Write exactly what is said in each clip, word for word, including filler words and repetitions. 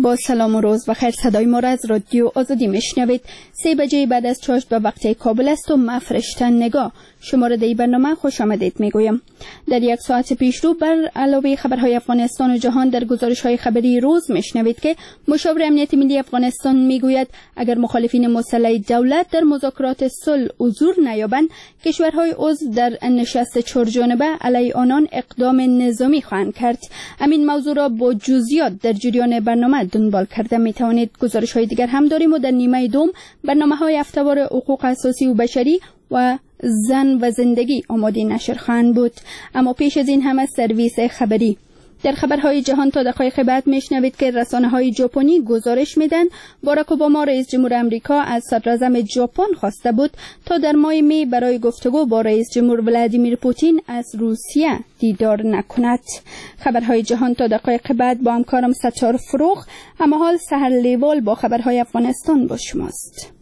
با سلام و روز بخیر. صدای ما را از رادیو آزادی میشنوید. سه بجه بعد از چاشت به وقت کابل است و من فرشتن نگاه شماره دی برنامه خوش آمدید میگویم. در یک ساعت پیش رو بر علاوه خبرهای افغانستان و جهان در گزارش‌های خبری روز میشنوید که مشاور امنیت ملی افغانستان میگوید اگر مخالفین مسلح دولت در مذاکرات صلح حضور نیابند، کشورهای عضو در نشست چهارجانبه علیه آنان اقدام نظامی خواهند کرد. همین موضوع را با جزئیات در جریان برنامه دنبال کرده میتوانید. گزارش‌های دیگر هم داریم و در نیمه دوم برنامه‌های هفته‌وار حقوق اساسی و بشری و زن و زندگی آماده نشر خواهند بود. اما پیش از این همه سرویس خبری. در خبرهای جهان تا دقایق بعد میشنوید که رسانه‌های ژاپنی گزارش میدن باراک اوباما رئیس جمهور آمریکا از صدراعظم ژاپن خواسته بود تا در ماه می برای گفتگو با رئیس جمهور ولادیمیر پوتین از روسیه دیدار نکند. خبرهای جهان تا دقایق بعد با همکارم ستار فروغ. اما حال سحر لیوال با خبرهای افغانستان با شماست.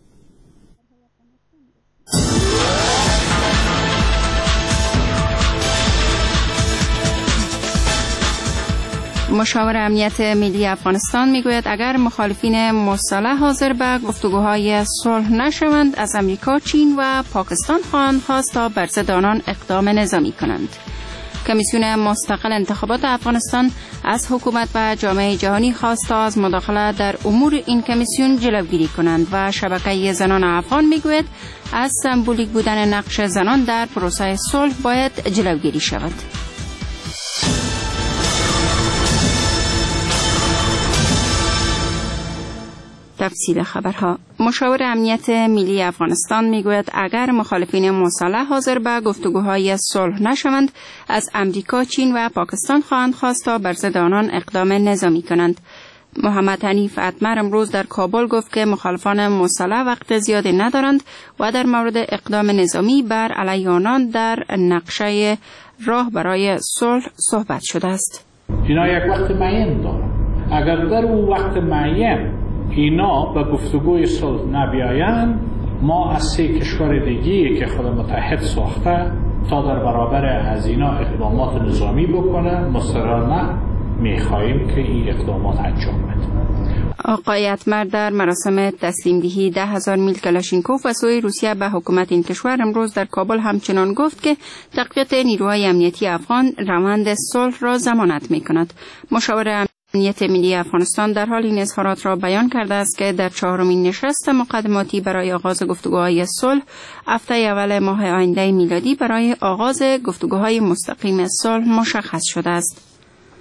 مشاور امنیت ملی افغانستان میگوید اگر مخالفین مسلح حاضر به گفتگوهای صلح نشوند، از امریکا، چین و پاکستان خواهند خواست تا بر ضد آنان اقدام نظامی کنند. کمیسیون مستقل انتخابات افغانستان از حکومت و جامعه جهانی خواست تا از مداخله در امور این کمیسیون جلوگیری کنند و شبکه زنان افغان میگوید از سمبولیک بودن نقش زنان در پروسه صلح باید جلوگیری شود. تفصیل خبرها. مشاور امنیت ملی افغانستان میگوید اگر مخالفین مسلح حاضر به گفتگوهای صلح نشوند، از امریکا، چین و پاکستان خواهند خواست تا بر ضد آنان اقدام نظامی کنند. محمد حنیف اتمر امروز در کابل گفت که مخالفان مسلح وقت زیادی ندارند و در مورد اقدام نظامی بر علیه آنان در نقشه راه برای صلح صحبت شده است. اینا یک وقت معین دارند. اگر در اون وقت معین اینا به گفتگوی صلح نبیایند، ما از سه کشور دیگی که خود متحد ساخته تا در برابر از اینا اقدامات نظامی بکنه مصرانه میخواییم که این اقدامات انجام بده. آقای اتمر در مراسم تسلیم دهی ده هزار میل کلاشینکوف و سوی روسیه به حکومت این کشور امروز در کابل همچنان گفت که تقویت نیروهای امنیتی افغان روند صلح را ضمانت میکند. مشاور امنیت ملی افغانستان در حال این اظهارات را بیان کرده است که در چهارمین نشست مقدماتی برای آغاز گفتگوهای صلح هفته اول ماه آینده میلادی برای آغاز گفتگوهای مستقیم صلح مشخص شده است.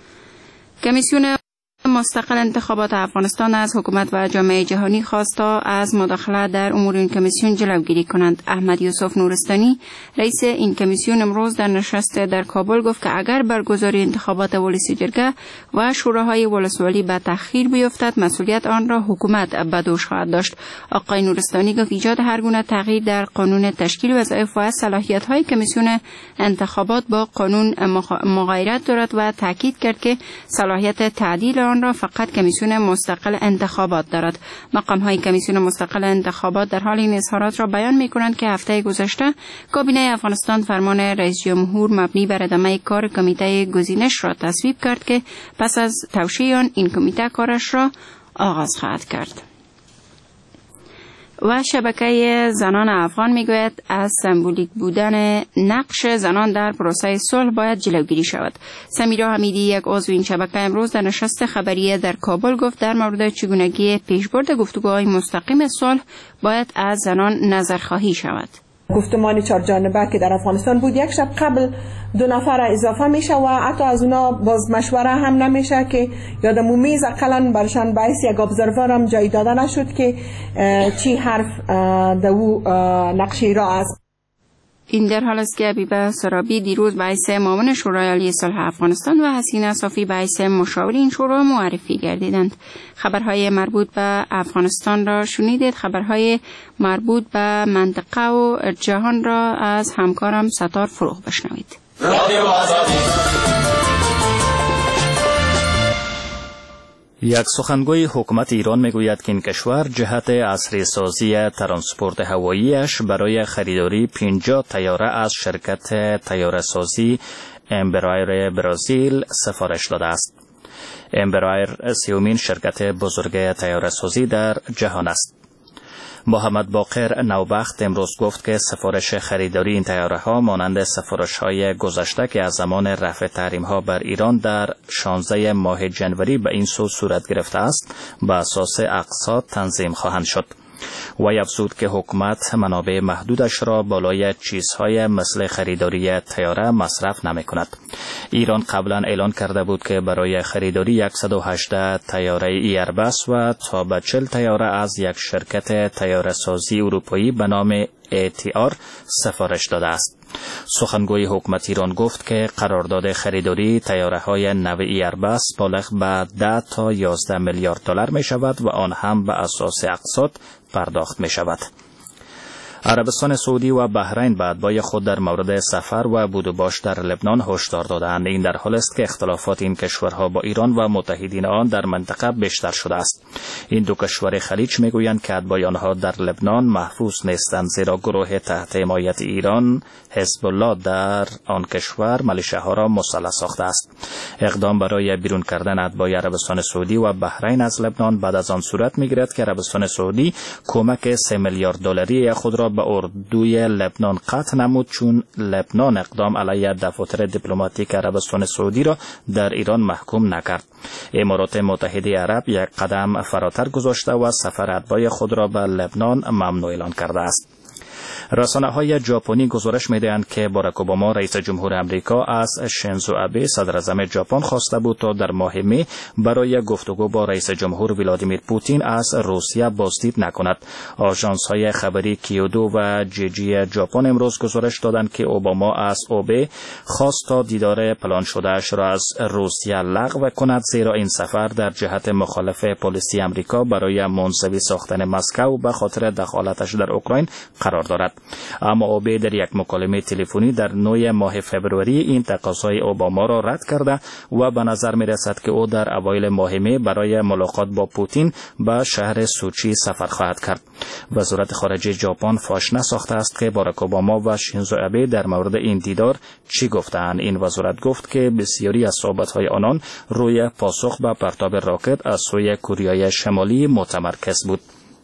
کمیسیون مستقل انتخابات افغانستان از حکومت و جامعه جهانی خواست تا از مداخله در امور این کمیسیون جلوگیری کنند. احمد یوسف نورستانی رئیس این کمیسیون امروز در نشست در کابل گفت که اگر برگزاری انتخابات ولسی جرگه و شوراهای ولسوالی به تأخیر بیفتد، مسئولیت آن را حکومت به دوش خواهد داشت. آقای نورستانی گفت ایجاد هر گونه تغییر در قانون تشکیل وظایف و صلاحیت‌های کمیسیون انتخابات با قانون مغایرت دارد و تاکید کرد که صلاحیت تعدیل آن را فقط کمیسیون مستقل انتخابات دارد. مقام‌های کمیسیون مستقل انتخابات در حال این اظهارات را بیان می‌کنند که هفته گذشته کابینه افغانستان فرمان رئیس جمهور مبنی بر ادامه کار کمیته گزینش را تصویب کرد که پس از توشیح آن این کمیته کارش را آغاز خواهد کرد. و شبکه زنان افغان میگوید از سمبولیک بودن نقش زنان در پروسه صلح باید جلوگیری شود. سمیرا حمیدی یک عضو این شبکه امروز در نشست خبری در کابل گفت در مورد چگونگی پیشبرد گفتگوهای مستقیم صلح باید از زنان نظرخواهی شود. گفتمان چهار جانبه که در افغانستان بود، یک شب قبل دو نفر اضافه میشه و حتی از اونا باز مشوره هم نمیشه که یادمو میز اقلا برشان باعث یک ابزرور هم جای داده نشد که چی حرف دو نقشی را است. این در حال است که حبیبه سرابی دیروز باعث معاون شورای عالی صلح افغانستان و حسینه صافی باعث مشاور این شورا معرفی گردیدند. خبرهای مربوط به افغانستان را شنیدید. خبرهای مربوط به منطقه و جهان را از همکارم ستار فروغ بشنوید. یک سخنگوی حکومت ایران میگوید که این کشور جهت عصری سازی ترانسپورت هواییش برای خریداری پنجاه طیاره از شرکت طیاره سازی امبرایر برزیل سفارش داده است. امبرایر سیومین شرکت بزرگ طیاره‌سازی در جهان است. محمد باقر نوبخت امروز گفت که سفارش خریداری این طیاره‌ها مانند سفارش‌های گذشته که از زمان رفع تحریم‌ها بر ایران در شانزده ماه جنوری به این سو صورت گرفته است، به اساس اقساط تنظیم خواهند شد. وی افزود که حکومت منابع محدودش را بالای چیزهای مثل خریداری طیاره مصرف نمی کند. ایران قبلا اعلان کرده بود که برای خریداری صد و هجده طیاره ایربس و تا به چهل طیاره از یک شرکت طیاره سازی اروپایی به نام ای تی آر سفارش داده است. سخنگوی حکومت ایران گفت که قرارداد خریداری طیاره‌های نو ایربس بالغ به ده تا یازده میلیارد دلار می شود و آن هم به اساس اقساط پرداخت می شود. عربستان سعودی و بحرین به اتباع خود در مورد سفر و بود و باش در لبنان هشدار دادند. این در حالی است که اختلافات این کشورها با ایران و متحدین آن در منطقه بیشتر شده است. این دو کشور خلیج میگویند که اتباع آنها در لبنان محفوظ نیستند، زیرا گروه تحت حمایت ایران حزب الله در آن کشور ملیشه‌ها را مسلح ساخته است. اقدام برای بیرون کردن اتباع عربستان سعودی و بحرین از لبنان بعد از آن صورت میگیرد که عربستان سعودی کمک سه میلیارد دلاری خود را به اردوی لبنان قطع نمود، چون لبنان اقدام علیه دفاتر دیپلماتیک عربستان سعودی را در ایران محکوم نکرد. امارات متحده عرب یک قدم فراتر گذاشته و سفر اتباع خود را به لبنان ممنوع اعلان کرده است. رسانه‌های ژاپنی گزارش می‌دهند که باراک اوباما رئیس جمهور آمریکا از شینزو آبه صدر اعظم ژاپن خواسته بود تا در ماه می برای گفتگو با رئیس جمهور ولادیمیر پوتین از روسیه بازدید نکند. آژانس‌های خبری کیودو و جیجی ژاپن امروز گزارش دادند که اوباما از آبه خواست تا دیدار پلان شده‌اش را از روسیه لغو کند، زیرا این سفر در جهت مخالف پالیسی آمریکا برای منزوی ساختن مسکو به خاطر دخالتش در اوکراین قرار دارد. اما آبه در یک مکالمه تلفنی در نه ماه فبروری این تقاضای اوباما را رد کرده و به نظر می رسد که او در اوایل ماه می برای ملاقات با پوتین به شهر سوچی سفر خواهد کرد. وزارت خارجه ژاپن فاش نساخته است که باراک اوباما و شینزو آبه در مورد این دیدار چی گفتند. این وزارت گفت که بسیاری از صحبت‌های آنان روی پاسخ به پرتاب راکت از سوی کره شمالی متمرکز بود.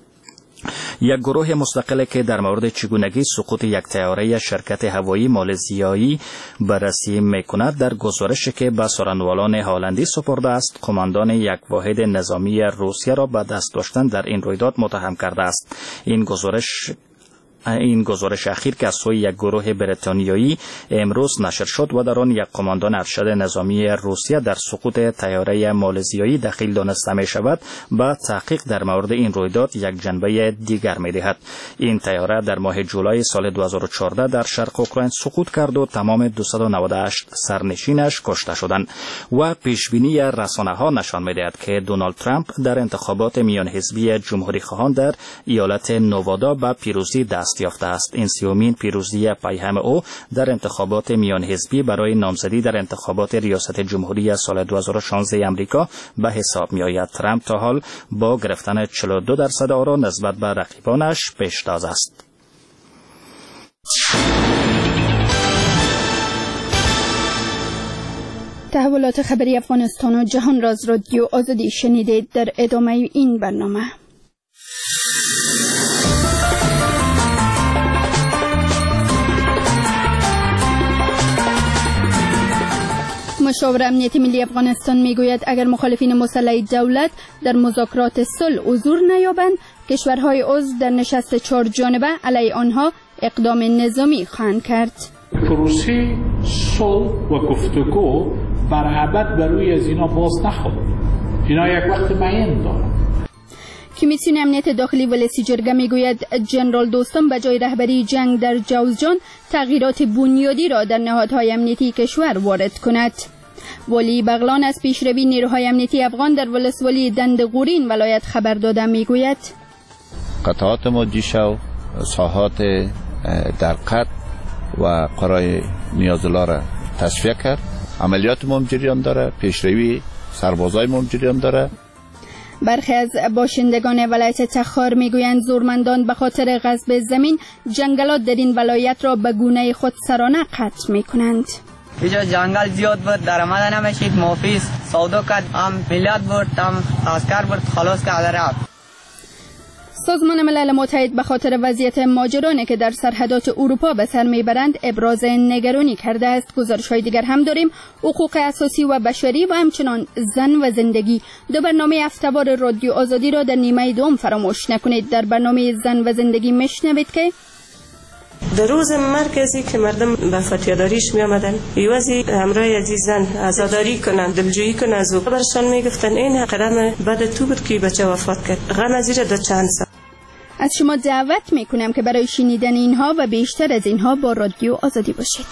یک گروه مستقل که در مورد چگونگی سقوط یک طیاره شرکت هوایی مالزیایی بررسی میکند در گزارشی که به سخنوالان هلندی سپرده است، قماندان یک واحد نظامی روسیه را به دست داشتن در این رویداد متهم کرده است. این گزارش این گزارش اخیر که از سوی یک گروه بریتانیایی امروز نشر شد و در آن یک قماندان ارشد نظامی روسیه در سقوط طیاره مالزیایی دخیل دانسته می شود، با تحقیق در مورد این رویداد یک جنبه دیگر می دهد. این طیاره در ماه جولای سال دو هزار و چهارده در شرق اوکراین سقوط کرد و تمام دویست و نود و هشت سرنشینش کشته شدند و پیشبینی رسانه‌ها نشان می دهد که دونالد ترامپ در انتخابات میان حزبی جمهوری خواهان در ایالت نوادا به پیروزی دست یافته است. این سیومین پیروزی پیهم او در انتخابات میان حزبی برای نامزدی در انتخابات ریاست جمهوری سال دو هزار و شانزده امریکا به حساب می آید. ترامپ تا حال با گرفتن چهل و دو درصد آرا نسبت به رقیبانش پیشتاز است. تحولات خبری افغانستان و جهان را از رادیو آزادی شنیدید. در ادامه این برنامه مشاور امنیتی ملی افغانستان میگوید اگر مخالفین مسلح دولت در مذاکرات صلح حضور نیابند، کشورهای عضو در نشست چهار جانبه علیه آنها اقدام نظامی خواهند کرد. پروسه صلح و گفتگو بر ابد بر روی از اینا باز نخواهد. اینا یک وقت معین دارند. کمیسیون امنیت داخلی ولسی جرگه میگوید جنرال دوستم به جای رهبری جنگ در جوزجان تغییرات بنیادی را در نهادهای امنیتی کشور وارد کند. ولی بغلان از پیشروی نیروهای امنیتی افغان در ولسوالی دندقورین ولایت خبر داده میگوید قطعات ما دیشب ساحات در قط و قرای نیازلا را تصفیه کرد. عملیات ما جریان داره، پیشروی سربازای ما جریان داره. برخی از باشندگان ولایت تخار میگویند زورمندان به خاطر غصب زمین جنگلات در این ولایت را به گونه خود سرانه قطع میکنند. اینجا جنگل زیاد بود، درآمد نمیشید، مافیس سودا کرد، هم ملت بود، هم عسکر بود، خلاص کرد رفت. سازمان ملل متحد به خاطر وضعیت ماجرانی که در سرحدات اروپا به سر میبرند ابراز نگرانی کرده است. گزارش‌های دیگر هم داریم. حقوق اساسی و بشری و همچنان زن و زندگی. دو برنامه هفته‌وار رادیو آزادی را در نیمه دوم فراموش نکنید. در برنامه زن و زندگی میشنوید که در روز مرکزی که مردم به فتیاداریش می آمدن ایوازی همراه عزیزان عزاداری کنن، دلجویی کنن از او برشان می گفتن این قدم بعد تو بود که بچه وفات کرد، غم از زیر دو چند سال. از شما دعوت می کنم که برای شنیدن اینها و بیشتر از اینها با رادیو آزادی باشید.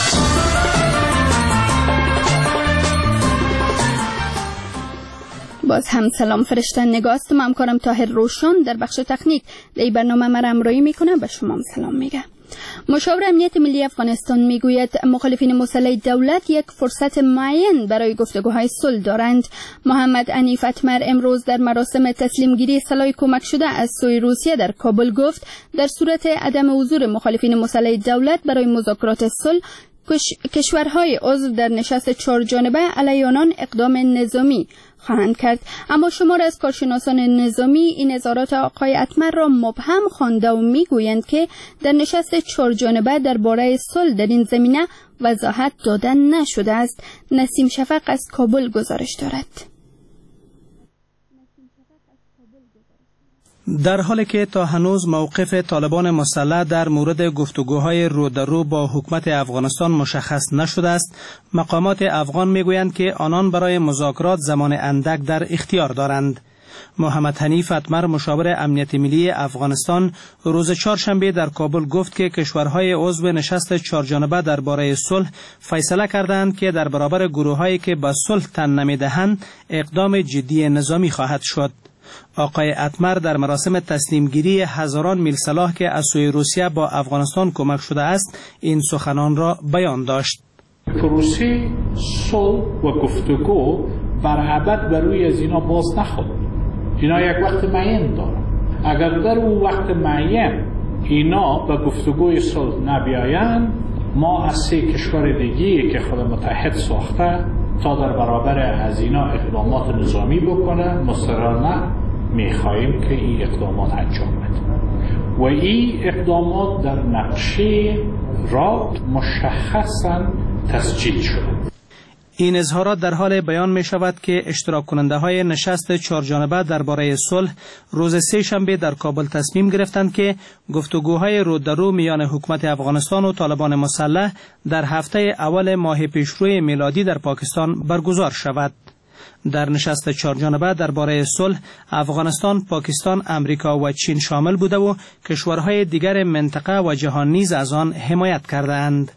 باز هم سلام فرشتن نگاست. من همکارم طاهر روشن در بخش تکنیک در این برنامه مرا همراهی میکنه. به شما سلام میگه. مشاور امنیت ملی افغانستان میگوید مخالفین مسلح دولت یک فرصت معین برای گفتگوهای صلح دارند. محمد حنیف اتمر امروز در مراسم تسلیم گیری سلاح کمک شده از سوی روسیه در کابل گفت در صورت عدم حضور مخالفین مسلح دولت برای مذاکرات صلح کشورهای عضو در نشست چهار جانبه علیه آنان اقدام نظامی خواهند کرد. اما شمار از کارشناسان نظامی این اظهارات آقای اتمر را مبهم خوانده و میگویند که در نشست چهار جانبه درباره صلح در این زمینه وضاحت دادن نشده است. نسیم شفق از کابل گزارش دارد. در حالی که تا هنوز موقف طالبان مسلح در مورد گفتگوهای رو در رو با حکومت افغانستان مشخص نشده است، مقامات افغان میگویند که آنان برای مذاکرات زمان اندک در اختیار دارند. محمد حنیف اتمر مشاور امنیت ملی افغانستان روز چهارشنبه در کابل گفت که کشورهای عضو نشست چهارجانبه درباره صلح فیصله کردند که در برابر گروهایی که به صلح تن نمیدهند اقدام جدی نظامی خواهد شد. آقای اتمر در مراسم تسلیم گیری هزاران میل سلاح که از سوی روسیه با افغانستان کمک شده است این سخنان را بیان داشت. پروسه صلح و گفتگو بر ابد بر روی از اینا باز نخواهد. اینا یک وقت معین داره. اگر در اون وقت معین اینا به گفتگوی صلح نبیایند، ما از سه کشور دیگه که خود متحد ساخته تا در برابر از اینا اقدامات نظامی بکنه مصرانه میخواهیم که این اقدامات انجام بده و این اقدامات در نقشه را مشخصا تسجیل شده. این اظهارات در حال بیان می شود که اشتراک کننده های نشست چهارجانبه درباره صلح روز سه شنبه در کابل تصمیم گرفتند که گفتگوهای رو در رو میان حکومت افغانستان و طالبان مسلح در هفته اول ماه پیشرو میلادی در پاکستان برگزار شود. در نشست چهارجانبه درباره صلح افغانستان، پاکستان، امریکا و چین شامل بوده و کشورهای دیگر منطقه و جهان نیز از آن حمایت کردند.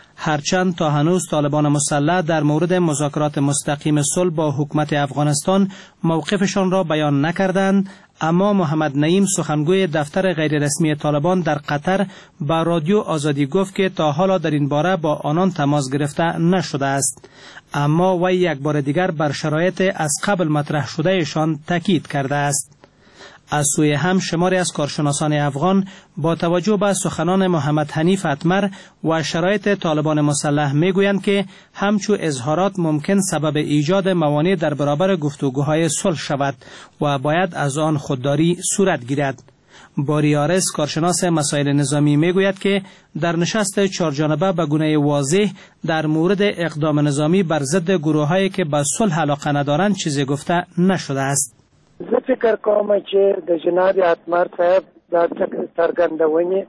هرچند تا هنوز طالبان مسلح در مورد مذاکرات مستقیم صلح با حکومت افغانستان موقفشان را بیان نکردند، اما محمد نعیم سخنگوی دفتر غیررسمی طالبان در قطر با رادیو آزادی گفت که تا حالا در این باره با آنان تماس گرفته نشده است، اما وی یک بار دیگر بر شرایط از قبل مطرح شدهشان تاکید کرده است. از سوی هم شماری از کارشناسان افغان با توجه به سخنان محمد حنیف اتمر و شرایط طالبان مسلح میگویند که همچو اظهارات ممکن سبب ایجاد موانع در برابر گفتگوهای صلح شود و باید از آن خودداری صورت گیرد. باریارس کارشناس مسائل نظامی میگوید که در نشست چهارجانبه به گونه واضح در مورد اقدام نظامی بر ضد گروهایی که به صلح علاقه ندارند چیزی گفته نشده است. زه فکر کوم چې د جناب اتمر صاحب دا څرګندونې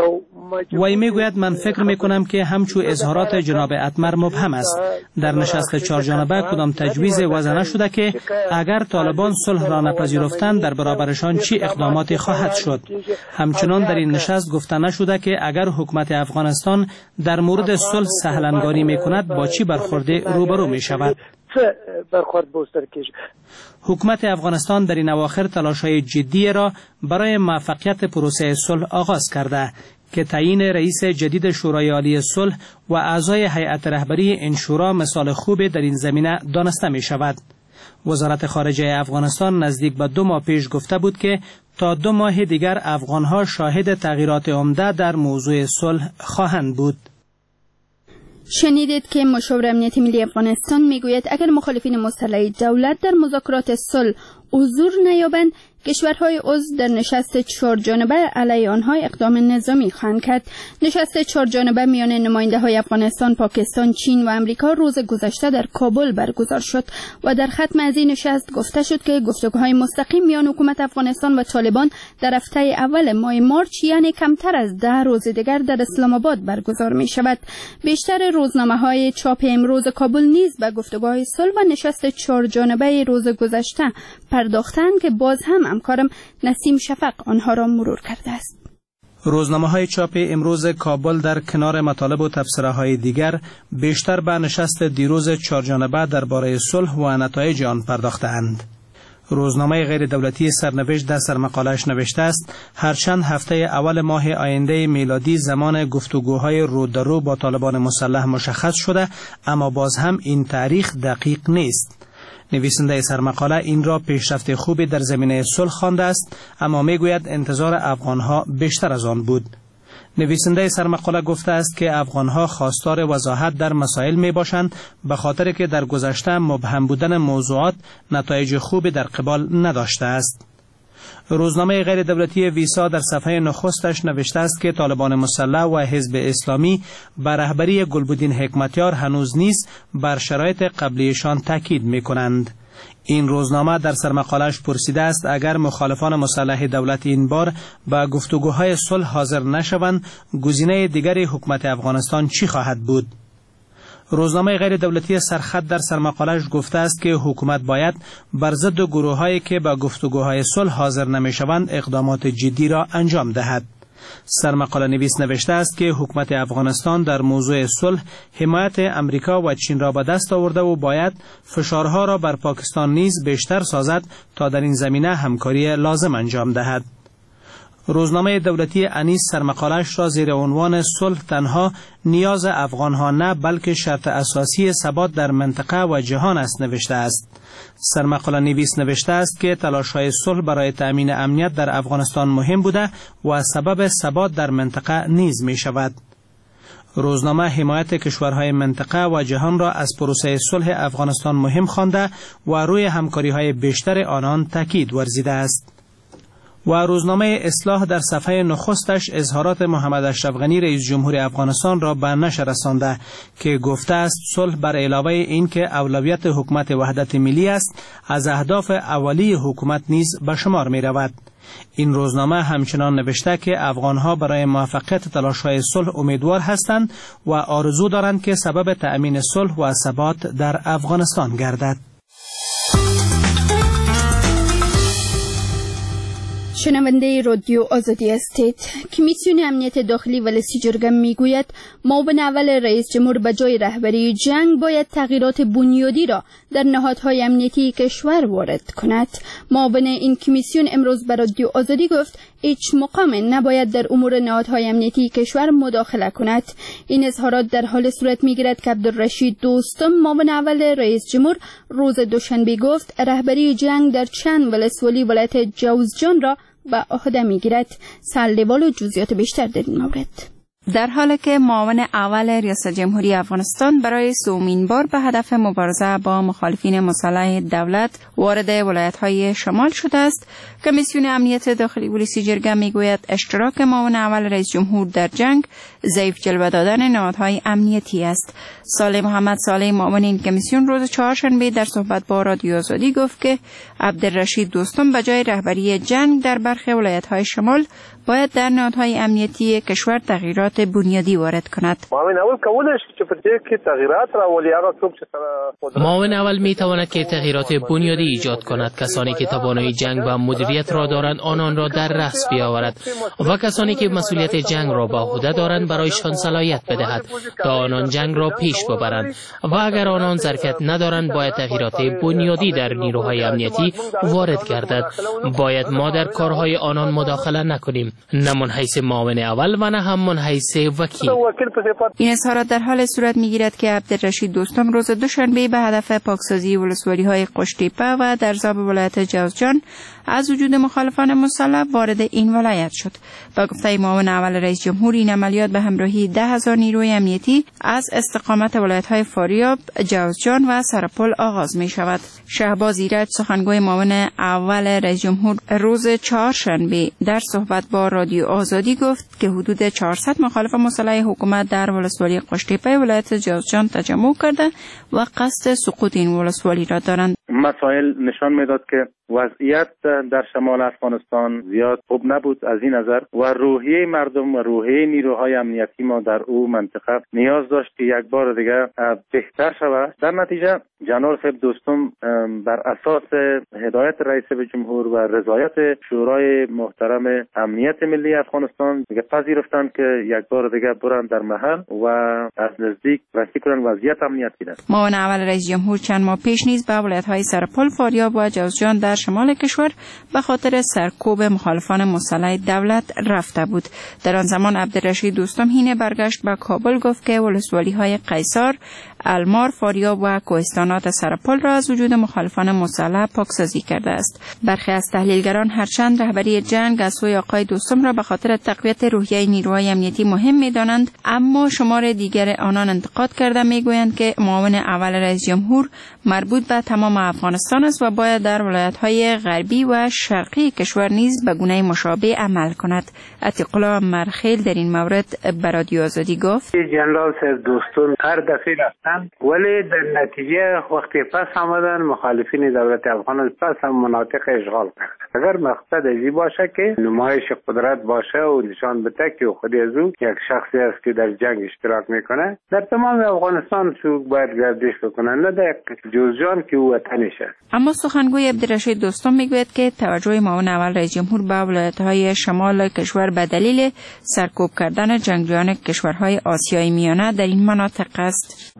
وی میگوید من فکر میکنم که همچو اظهارات جناب اتمر مبهم است. در نشست چهارجانبه کدام تجویز وضع نشده که اگر طالبان صلح را نپذیرفتند در برابرشان چی اقداماتی خواهد شد. همچنان در این نشست گفته نشده که اگر حکومت افغانستان در مورد صلح سهلنگاری میکند با چی برخورده روبرو میشود. حکومت افغانستان در این اواخر تلاش‌های جدی را برای موفقیت پروسه صلح آغاز کرده که تعیین رئیس جدید شورای عالی صلح و اعضای هیئت رهبری این شورا مثال خوبی در این زمینه دانسته می شود. وزارت خارجه افغانستان نزدیک به دو ماه پیش گفته بود که تا دو ماه دیگر افغانها شاهد تغییرات عمده در موضوع صلح خواهند بود. شنیدید که مشاور امنیت ملی افغانستان میگوید اگر مخالفین مسلح دولت در مذاکرات صلح حضور نیابند، کشورهای عضو در نشست چهار جانبه علیه آنها اقدام نظامی خواهند کرد. نشست چهار جانبه میان نماینده‌های افغانستان، پاکستان، چین و امریکا روز گذشته در کابل برگزار شد و در ختم از این نشست گفته شد که گفتگوهای مستقیم میان حکومت افغانستان و طالبان در هفته اول ماه مارچ، یعنی کمتر از ده روز دیگر، در اسلام آباد برگزار می شود. بیشتر روزنامه‌های چاپ امروز کابل نیز به گفتگوهای صلح و نشست چهار جانبه روز گذشته پرداختند که باز هم همکارم نسیم شفق آنها را مرور کرده است. روزنامه‌های چاپ امروز کابل در کنار مطالب و تبصره‌های دیگر بیشتر به نشست دیروز چهارجانبه درباره صلح و نتایج آن پرداخته‌اند. روزنامه غیر دولتی سرنوشت در سرمقاله‌اش نوشته است هرچند هفته اول ماه آینده میلادی زمان گفتگوهای رو در رو با طالبان مسلح مشخص شده، اما باز هم این تاریخ دقیق نیست. نویسنده سرمقاله این را پیشرفت خوبی در زمینه صلح خوانده است، اما میگوید انتظار افغانها بیشتر از آن بود. نویسنده سرمقاله گفته است که افغانها خواستار وضاحت در مسائل می باشند، به خاطر که در گذشته مبهم بودن موضوعات نتایج خوبی در قبال نداشته است. روزنامه غیر دولتی ویسا در صفحه نخستش نوشته است که طالبان مسلح و حزب اسلامی به رهبری گلبدین حکمتیار هنوز نیز بر شرایط قبلیشان تاکید می کنند. این روزنامه در سرمقاله‌اش پرسیده است اگر مخالفان مسلح دولت این بار به گفتگوهای صلح حاضر نشوند، گزینه دیگری حکومت افغانستان چی خواهد بود؟ روزنامه غیر دولتی سرخط در سرمقاله‌اش گفته است که حکومت باید بر ضد گروه‌هایی که به گفتگوهای صلح حاضر نمی‌شوند اقدامات جدی را انجام دهد. سرمقاله نویس نوشته است که حکومت افغانستان در موضوع صلح حمایت امریکا و چین را به دست آورده و باید فشارها را بر پاکستان نیز بیشتر سازد تا در این زمینه همکاری لازم انجام دهد. روزنامه دولتی انیس سرمقاله‌اش را زیر عنوان صلح تنها نیاز افغان‌ها نه بلکه شرط اساسی ثبات در منطقه و جهان است نوشته است. سرمقاله نویس نوشته است که تلاش‌های صلح برای تأمین امنیت در افغانستان مهم بوده و سبب ثبات در منطقه نیز می شود. روزنامه حمایت کشورهای منطقه و جهان را از پروسه صلح افغانستان مهم خوانده و روی همکاری‌های بیشتر آنان تاکید ورزیده است. و روزنامه اصلاح در صفحه نخستش اظهارات محمد اشرف غنی رئیس جمهور افغانستان را به نشر رسانده که گفته است صلح بر علاوه این که اولویت حکومت وحدت ملی است، از اهداف اولیه حکومت نیز به شمار می رود. این روزنامه همچنان نوشته که افغانها برای موفقیت تلاش‌های صلح امیدوار هستند و آرزو دارند که سبب تأمین صلح و ثبات در افغانستان گردد. شنونده رادیو آزادی هستید. کمیسیون امنیت داخلی ولسی جرگه میگوید معاون اول رئیس جمهور به جای رهبری جنگ باید تغییرات بنیادی را در نهادهای امنیتی کشور وارد کند. معاون این کمیسیون امروز به رادیو آزادی گفت هیچ مقام نباید در امور نهادهای امنیتی کشور مداخله کند. این اظهارات در حال صورت میگیرد که عبدالرشید دوستم معاون اول رئیس جمهور روز دوشنبه گفت رهبری جنگ در چند ولسوالی ولایت جوزجان را به عهده میگیرد. سال‌دوال و جزئیات بیشتر در این مورد. در حالی که معاون اول ریاست جمهوری افغانستان برای سومین بار به هدف مبارزه با مخالفین مسلح دولت وارد ولایت‌های شمال شده است، کمیسیون امنیت داخلی ولسی جرگه میگوید اشتراک معاون اول رئیس جمهور در جنگ ضعیف جلوه دادن نهادهای امنیتی است. صالح محمد صالح معاون این کمیسیون روز چهارشنبه در صحبت با رادیو آزادی گفت که عبدالرشید دوستم به جای رهبری جنگ در برخی ولایت‌های شمال باید در نهادهای امنیتی کشور تغییرات بنیادی وارد کند. معاون اول کولای شي چې په دې کې تغییرات راولي. هغه څوک چې سره معاون اول می تواند که تغییرات بنیادی ایجاد کند. کسانی که توانایی جنگ و مدیریت را دارند آنان را در رأس بیاورد و کسانی که مسئولیت جنگ را به عهده دارند برایشان صلاحیت بدهد تا آنان جنگ را پیش ببرند و اگر آنان ظرفیت ندارند باید تغییرات بنیادی در نیروهای امنیتی وارد گردد. باید ما در کارهای آنان مداخله نکنیم. نه من حیث معاون اول و نه هم من حیث وکیل. این اظهارات در حال صورت میگیرد که عبدالرشید دوستم روز دوشنبه به هدف پاکسازی ولسوالی های قشتیپه و درزاب ولایت جوزجان از وجود مخالفان مسلح وارد این ولایت شد. با گفته معاون اول رئیس جمهور این عملیات به همراهی ده هزار نیروی امنیتی از استقامت ولایت‌های فاریاب، جوزجان و سرپل آغاز می شود. شهباز ایرج سخنگوی معاون اول رئیس جمهور روز چهارشنبه در صحبت با رادیو آزادی گفت که حدود چهارصد مخالف مسلح حکومت در ولسوالی قشتیپه ولایت جوزجان تجمع کرده و قصد سقوط این ولسوالی را دارند. مسائل نشان میداد که وضعیت در شمال افغانستان زیاد خوب نبود از این نظر و روحیه مردم و روحیه نیروهای امنیتی ما در او منطقه نیاز داشت که یک بار دیگر بهتر شود. در نتیجه جنرال صاحب دوستم بر اساس هدایت رئیس جمهور و رضایت شورای محترم امنیت ملی افغانستان دیگه پذیرفتند که یک بار دیگر برن در محل و از نزدیک بررسی کنند وضعیت امنیتی را. معاون اول رئیس جمهور چند ماه پیش نیز به ولایت‌های سرپل، فاریاب و جوزجان در شمال کشور به خاطر سرکوب مخالفان مسلح دولت رفته بود. در آن زمان عبدالرشید دوستم هینه برگشت به کابل گفت که ولسوالی‌های قیصار، المار، فاریاب و کوهستانات سرپل را از وجود مخالفان مسلح پاکسازی کرده است. برخی از تحلیلگران هرچند رهبری جنگ از سوی آقای دوستم را به خاطر تقویت روحیه نیروهای امنیتی مهم می‌دانند، اما شمار دیگر آنان انتقاد کرده می‌گویند که معاون اول رئیس جمهور مربوط به تمام افغانستان است و باید در ولایت‌های غربی و شرقی کشور نیز به گونه مشابه عمل کند. عتیق الله مرخیل در این مورد به رادیو آزادی گفت: جنرال صاحب دوستان هر دفعه رفتن ولی در نتیجه وقتی پس آمدن مخالفین دولت افغان پس هم مناطق اشغال کرد. اگر مقصد ازی باشه که نمایش قدرت باشه و نشان بده که خود از او یک شخصی است که در جنگ اشتراک میکنه، در تمام افغانستان سوق باید گردش بکنه، نه در جوزجان که او وطنشه. اما سخنگوی عبدالرشید دوستم میگوید که توجه معاون اول رئیس جمهور به ولایت‌های شمال کشور به دلیل سرکوب کردن جنگجویان کشورهای آسیای میانه در این مناطق است.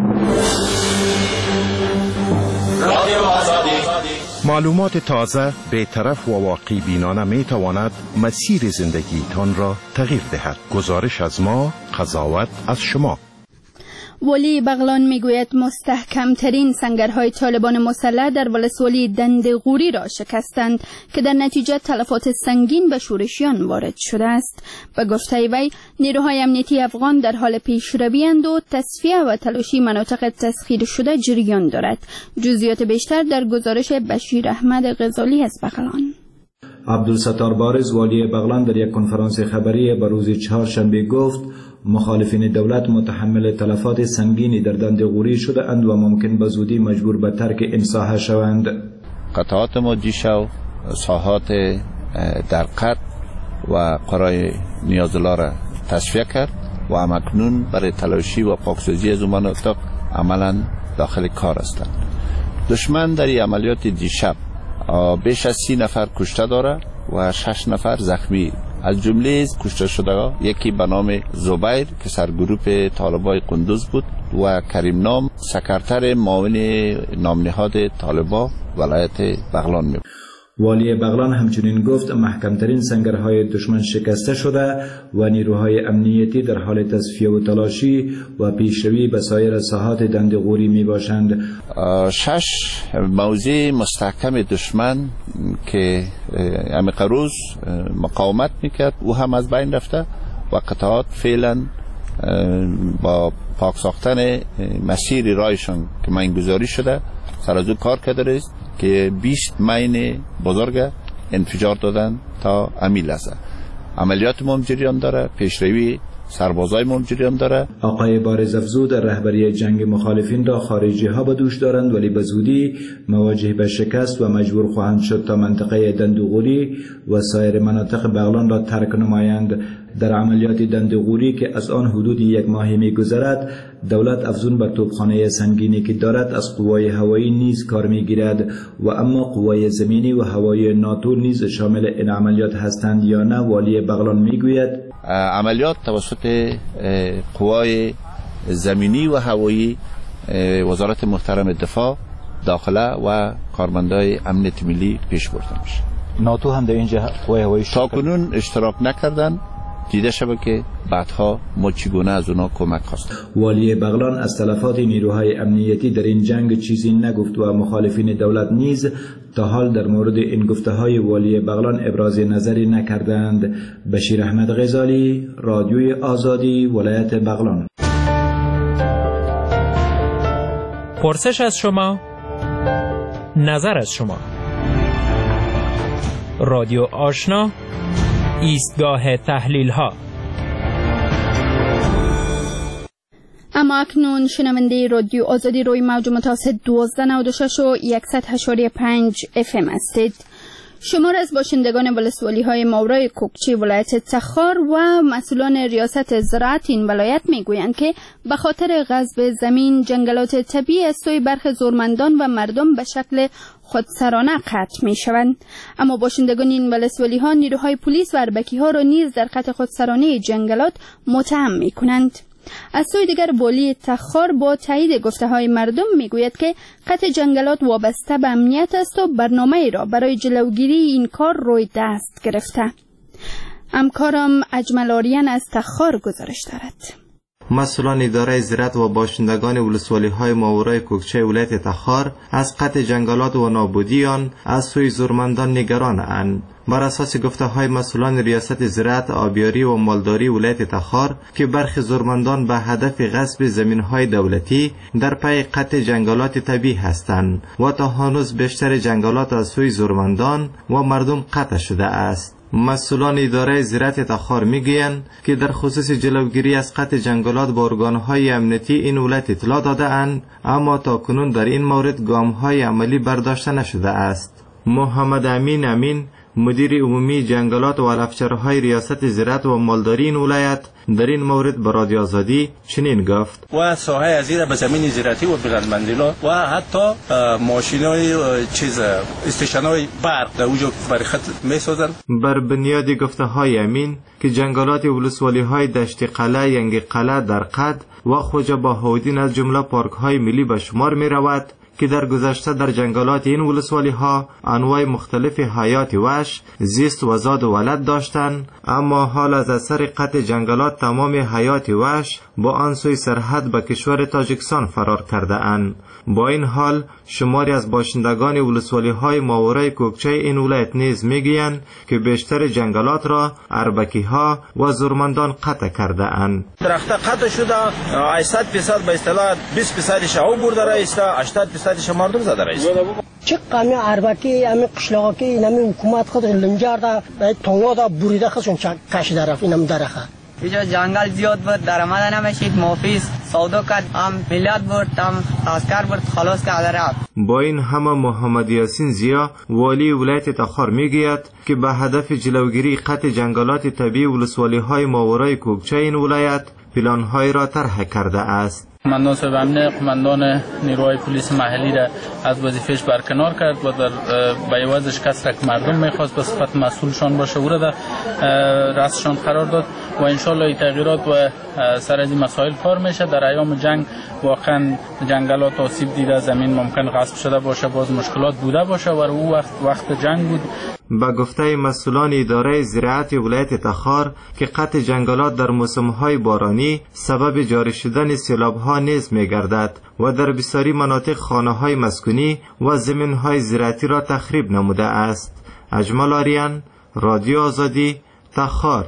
معلومات تازه، بی‌طرف و واقعی بینانه می تواند مسیر زندگی تان را تغییر دهد. گزارش از ما، قضاوت از شما. ولی بغلان میگوید مستحکم ترین سنگرهای طالبان مسلح در ولسوالی دندغوری را شکستند که در نتیجه تلفات سنگین به شورشیان وارد شده است. به گفته وی نیروهای امنیتی افغان در حال پیشروی‌اند و تصفیه و تلاشی مناطق تسخیر شده جریان دارد. جزئیات بیشتر در گزارش بشیر احمد غزالی از بغلان. عبدالستار بارز والی بغلان در یک کنفرانس خبری به روز چهارشنبه گفت مخالفین دولت متحمل تلفات سنگینی در دندغوری شده اند و ممکن به زودی مجبور به ترک این ساحه شوند. قطعات مجیشو، ساحات در قط و قرای نیازلا را تصفیه کرد و همکنون برای تلاشی و پاکسازی از اون مناطق عملا داخل کار هستند. دشمن در این عملیات دیشب بیش از سی نفر کشته داره و شش نفر زخمی. از جمله کشته شده یکی به نام زبیر که سرگروه طالبای قندوز بود و کریم نام سکرتر معاون نامنهاد طالبا ولایت بغلان می بود. والی بغلان همچنین گفت محکمترین سنگرهای دشمن شکسته شده و نیروهای امنیتی در حال تصفیه و تلاشی و پیشروی به سایر ساحات دندغوری می باشند. شش موضع مستحکم دشمن که عمیق روز مقاومت میکرد او هم از بین رفته و قطعات فعلا با پاک ساختن مسیر رایشان که ماینگذاری شده سر از او کار کرده است که بیست مین بزرگ انفجار دادن تا امی لحظه. عملیات ما جریان داره، پیشروی سربازای ما جریان داره. آقای بارز افزود رهبری جنگ مخالفین را خارجی ها به دوش دارند ولی به زودی مواجه به شکست و مجبور خواهند شد تا منطقه دندغوری و سایر مناطق بغلان را ترک نمایند. در عملیات دندغوری که از آن حدود یک ماهی می گذرد، دولت افزون بر توپخانه سنگینی که دارد از قوای هوایی نیز کار می گیرد و اما قوای زمینی و هوایی ناتو نیز شامل این عملیات هستند یا نه. والی بغلان می گوید عملیات توسط قوای زمینی و هوایی وزارت محترم دفاع، داخله و کارمندای امنیت ملی پیش برده میشه. ناتو هم در اینجا قوای هوایی تا کنون اشتراک نکردن. دیده شده که بعدها ما چگونه از اونا کمک خواستیم. والی بغلان از تلفات نیروهای امنیتی در این جنگ چیزی نگفت و مخالفین دولت نیز تا حال در مورد این گفته های والی بغلان ابراز نظری نکردند. بشیر احمد غزالی، رادیوی آزادی، ولایت بغلان. پرسش از شما، نظر از شما. رادیو آشنا، ایستگاه تحلیل ها. اما اکنون شنونده رادیو آزادی روی موج متوسط دوازده نود و شش و صد و هشت و پنج اف ام هستید. شمار از باشندگان ولسوالی های ماورای کوکچه ولایت تخار و مسئولان ریاست زراعت این ولایت میگویند که به خاطر غصب زمین جنگلات طبیعی از سوی برخی زورمندان و مردم به شکل خودسرانه قطع می شوند. اما باشندگان این ولسوالی ها نیروهای پلیس و اربکی ها را نیز در قطع خودسرانه جنگلات متهم می کنند. از سوی دیگر والی تخار با تایید گفته های مردم میگوید که قطع جنگلات وابسته به امنیت است و برنامه را برای جلوگیری این کار روی دست گرفته. همکارم اجمل آریان از تخار گزارش دارد. مسئولان اداره زراعت و باشندگان ولسوالی های ماورای کوکچه ولایت تخار از قطع جنگلات و نابودی آن از سوی زورمندان نگران اند. بر اساس گفته های مسئولان ریاست زراعت، آبیاری و مالداری ولایت تخار که برخی زورمندان به هدف غصب زمین های دولتی در پی قطع جنگلات طبیعی هستند و تا هنوز بیشتر جنگلات از سوی زورمندان و مردم قطع شده است. مسئولان اداره زراعت تخار میگویند که در خصوص جلوگیری از قطع جنگلات با ارگانهای امنیتی این ولایت اطلاع داده اند، اما تا کنون در این مورد گام‌های عملی برداشته نشده است. محمد امین امین، مدیر عمومی جنگلات و علفچرهای ریاست زراعت و مالداری این ولایت، در این مورد به رادیو آزادی چنین گفت: و ساحه ازیره به زمین زراعتی و بلندمندیلا و حتی ماشینای چیز استیشنای برق در اونجا برای خط میسازن. بر بنیاد گفته های امین که جنگلات ولسوالی های دشت قلعه، ینگ قلعه در قد و خوجه باهودین از جمله پارک های ملی به شمار می رود که در گذشته در جنگلات این ولسوالی ها انواع مختلف حیات وحش، زیست و زاد و ولد داشتند، اما حال از اثر قطع جنگلات تمام حیات وحش با آن سوی سرحد به کشور تاجیکستان فرار کرده اند. با این حال شماری از باشندگان ولسوالی های ماورای کوکچه این ولایت نیز میگویند که بیشتر جنگلات را اربکی ها و زورمندان قطع کرده اند. درخت قطع شده، هشتصد درصد به اصطلاح بیست درصدش او برده رایسته، هشتاد درصدش مردم زده رایسته. چه قمی اربکی همین قشلاقا که این حکومت خود لنجار دا تونگا دا بریده خودشون کشیده رفت اینم درخه. اینجا جنگل زیاد بود، درآمد نمیشید، مافیس سودا کرد، هم ملت بود، هم عسکر بود، خلاص که رفت. با این همه محمد یاسین زیا، والی ولایت تخار میگوید که به هدف جلوگیری قطع جنگلات طبیعی ولسوالی های ماورای کوکچه این ولایت پلان‌های را طرح کرده است. قماندان صاحب امنیت قماندان نیروهای پلیس محلی را از وظیفهش برکنار کرد و در بیوازش کس را که مردم میخواست به صفت مسئولشان باشه او را در رأسشان قرار داد و انشالله این تغییرات و سر از این مسائل کار میشه. در ایام جنگ واقعا جنگلات آسیب دیده، زمین ممکن غصب شده باشه، باز مشکلات بوده باشه و او وقت وقت جنگ بود. با گفته مسئولان اداره زراعت ولایت تخار که قطع جنگلات در موسم‌های بارانی سبب جاری شدن سیلاب‌ها نیز می‌گردد و در بسیاری مناطق خانه‌های مسکونی و زمین‌های زراعتی را تخریب نموده است. اجمل آریان، رادیو آزادی، تخار.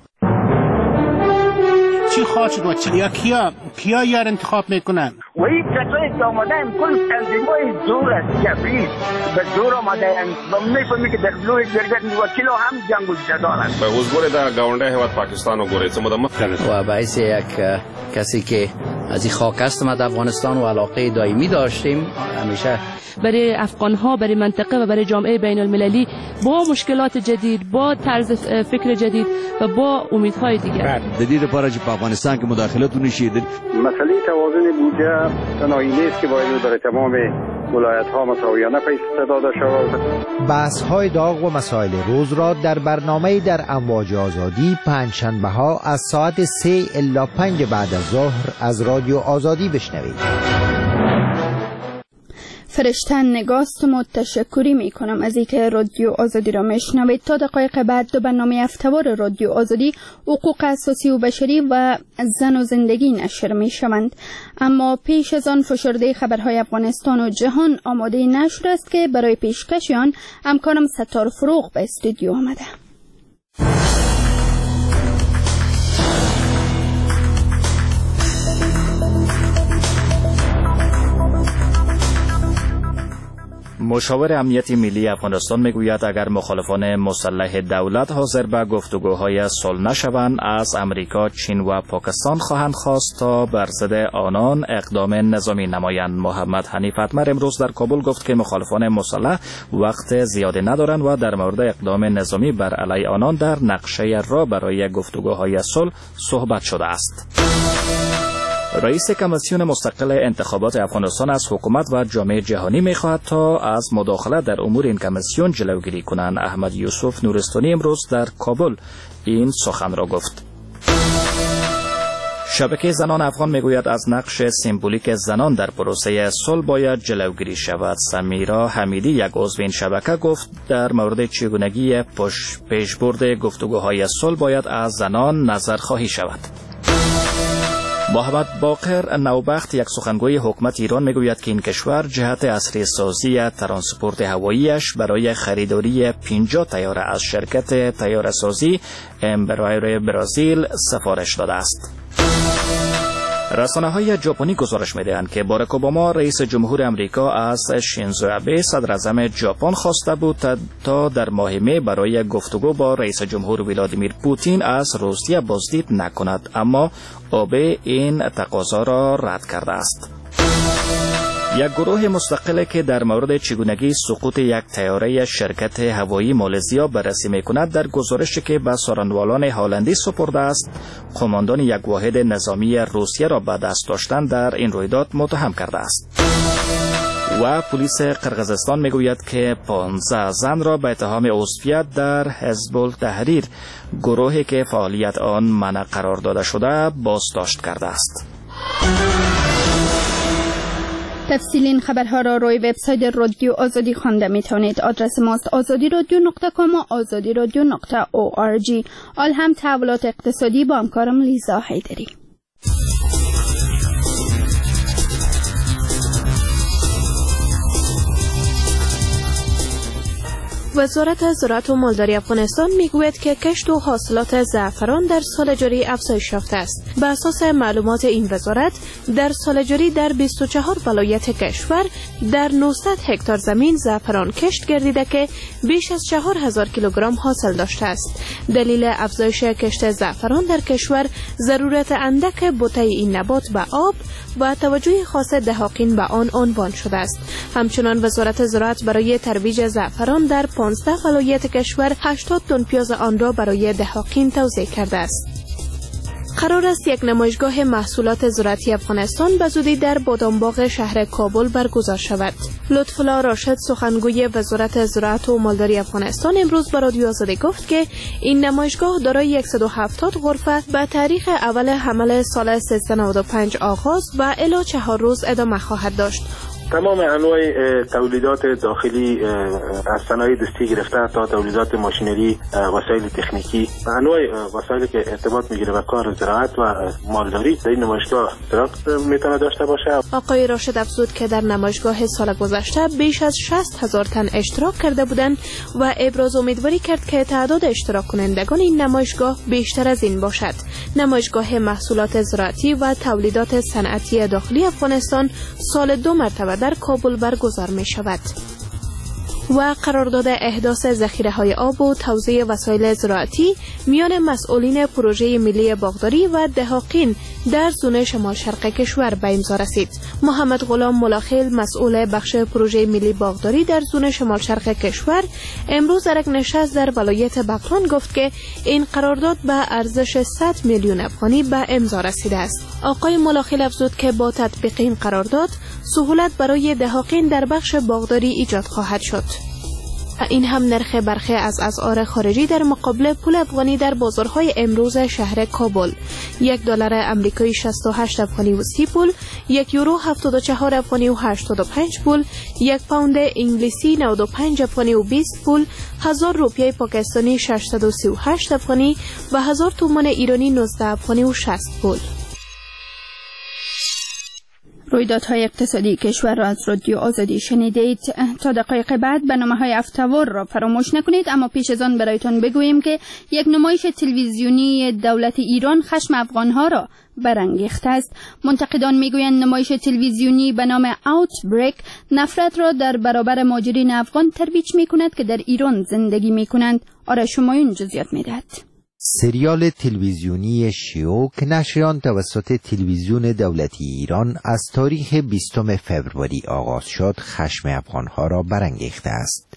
چی خواهد شد و چی؟ یا کیا کیا یار انتخاب میکنن؟ و این کسایی که آمدن کل تنظیمای زور است، کبریز به زور آمدن و میفهمی که دخلوی درگت وکیل هم جنگ و جدال است. به حضور در گاونده هیواد پاکستان و گوریت مدام و باعث یک کسی که از این خاک است ما در افغانستان و علاقه دائمی داشتیم همیشه برای افغان ها، برای منطقه و برای جامعه بین المللی با مشکلات جدید، با طرز فکر جدید و با امیدهای دیگر. جدید پارچ په افغانستان کې مداخلت ونشي. مسئله توازن بودجه تنهایی نیست که باید در تمام ولایت ها مساویانه پیش داده شود. بحث های داغ و مسائل روز را در برنامه در امواج آزادی پنجشنبه ها از ساعت سه الی پنج بعد از ظهر از رادیو آزادی بشنوید. فرشتن نگاست. متشکری می کنم از اینکه رادیو آزادی را میشنوید. تا دقایق بعد دو برنامه هفته‌وار رادیو آزادی، حقوق اساسی و بشری و زن و زندگی نشر می شوند. اما پیش از آن فشرده خبرهای افغانستان و جهان آماده نشر است که برای پیشکش آن همکارم ستار فروغ به استودیو آمده. مشاور امنیتی ملی افغانستان میگوید اگر مخالفان مسلح دولت حاضر به گفتگوهای صلح نشوند، از امریکا، چین و پاکستان خواهند خواست تا بر ضد آنان اقدام نظامی نمایند. محمد حنیف اتمر امروز در کابل گفت که مخالفان مسلح وقت زیادی ندارند و در مورد اقدام نظامی بر علیه آنان در نقشه را برای گفتگوهای صلح صحبت شده است. رئیس کمیسیون مستقل انتخابات افغانستان از حکومت و جامعه جهانی می‌خواهد تا از مداخلت در امور این کمیسیون جلوگیری کنند. احمد یوسف نورستانی امروز در کابل این سخن را گفت. شبکه زنان افغان میگوید از نقش سمبولیک زنان در پروسه صلح باید جلوگیری شود. سمیرا حمیدی یک عضو این شبکه گفت در مورد چگونگی پیشبرد گفتگوهای صلح باید از زنان نظرخواهی شود. محمد باقر نوبخت یک سخنگوی حکومت ایران میگوید که این کشور جهت عصری سازی ترانسپورت هواییش برای خریداری پنجاه طیاره از شرکت طیاره سازی امبرایر برزیل سفارش داده است. رسانه‌های ژاپنی گزارش می‌دهند که باراک اوباما رئیس جمهور آمریکا از شینزو آبه صدر اعظم ژاپن خواسته بود تا در ماه می برای گفتگو با رئیس جمهور ولادیمیر پوتین از روسیه بازدید نکند، اما آبه این تقاضا را رد کرده است. یک گروه مستقل که در مورد چگونگی سقوط یک طیاره شرکت هوایی مالزیا بررسی می‌کند در گزارشی که به سارنوالان هالندی سپرده است، قماندان یک واحد نظامی روسیه را به دست داشتن در این رویداد متهم کرده است. و پلیس قرقیزستان میگوید که پانزده زن را به اتهام عضویت در حزب التحریر، گروهی که فعالیت آن منع قرار داده شده، بازداشت کرده است. تفصیل این خبرها را روی وبسایت رادیو آزادی خوانده می توانید. آدرس ماست آزادی رادیو نقطه کام و آزادی رادیو نقطه او آر جی. آل هم تحولات اقتصادی با همکارم لیزا حیدری. وزارت زراعت و مالداری افغانستان میگوید که کشت و حاصلات زعفران در سال جاری افزایش یافته است. به اساس معلومات این وزارت، در سال جاری در بیست و چهار ولایت کشور در نهصد هکتار زمین زعفران کشت گردیده که بیش از چهار هزار کیلوگرم حاصل داشته است. دلیل افزایش کشت زعفران در کشور ضرورت اندک بوته این نبات به آب و توجه خاص دهاقین به آن عنوان شده است. همچنان وزارت زراعت برای ترویج زعفران در پانزده ولایت کشور هشتاد تن پیاز آن را برای دهاقین توزیع کرده است. قرار است یک نمایشگاه محصولات زراعتی افغانستان به زودی در بادامباغ شهر کابل برگزار شود. لطف‌الله راشد سخنگوی وزارت زراعت و مالداری افغانستان امروز به رادیو آزادی گفت که این نمایشگاه دارای صد و هفتاد غرفه به تاریخ اول حمل سال سیصد و نود و پنج آغاز و الی چهار روز ادامه خواهد داشت. تمام انواع تولیدات داخلی از صنایع دستی گرفته تا تولیدات ماشینری، وسایل تکنیکی، انواع وسایلی که ارتباط میگیره با کار زراعت و مالداری در این نمایشگاه اشتراک میتونه داشته باشه. آقای راشد افزود که در نمایشگاه سال گذشته بیش از شصت هزار تن اشتراک کرده بودند و ابراز امیدواری کرد که تعداد اشتراک کنندگان این نمایشگاه بیشتر از این باشد. نمایشگاه محصولات زراعتی و تولیدات صنعتی داخلی افغانستان سال دو مرتبه در کابل برگزار می شود. و قرارداد احداث ذخیره‌های آب و توزیع وسایل زراعتی میان مسئولین پروژه ملی باغداری و دهاقین در زون شمال شرق کشور به امضا رسید. محمد غلام ملاخیل مسئول بخش پروژه ملی باغداری در زون شمال شرق کشور امروز در یک نشست در ولایت بغلان گفت که این قرارداد به ارزش صد میلیون افغانی به امضا رسیده است. آقای ملاخیل افزود که با تطبیق این قرارداد سهولت برای دهاقین در بخش باغداری ایجاد خواهد شد. این هم نرخ برخی از اسعار خارجی در مقابل پول افغانی در بازارهای امروز شهر کابل. یک دلار امریکایی شصت و هشت افغانی و سی پول، یک یورو هفتاد و چهار افغانی و هشتاد و پنج پول، یک پوند انگلیسی نود و پنج افغانی و بیست پول، هزار روپیه پاکستانی ششصد و سی و هشت افغانی و هزار تومان ایرانی نوزده افغانی و شصت پول. رویدادهای اقتصادی کشور را از رادیو آزادی شنیدید. تا دقایق بعد برنامه‌های افتوار را فراموش نکنید، اما پیش از آن برایتان بگویم که یک نمایش تلویزیونی دولت ایران خشم افغانها را برانگیخته است. منتقدان میگویند نمایش تلویزیونی به نام Outbreak نفرت را در برابر مهاجرین افغان ترویج می‌کند که در ایران زندگی می‌کنند. آرش همایون جزئیات می‌دهد. سریال تلویزیونی شیو که نشر آن توسط تلویزیون دولتی ایران از تاریخ بیستم فوریه آغاز شد، خشم افغانها را برانگیخته است.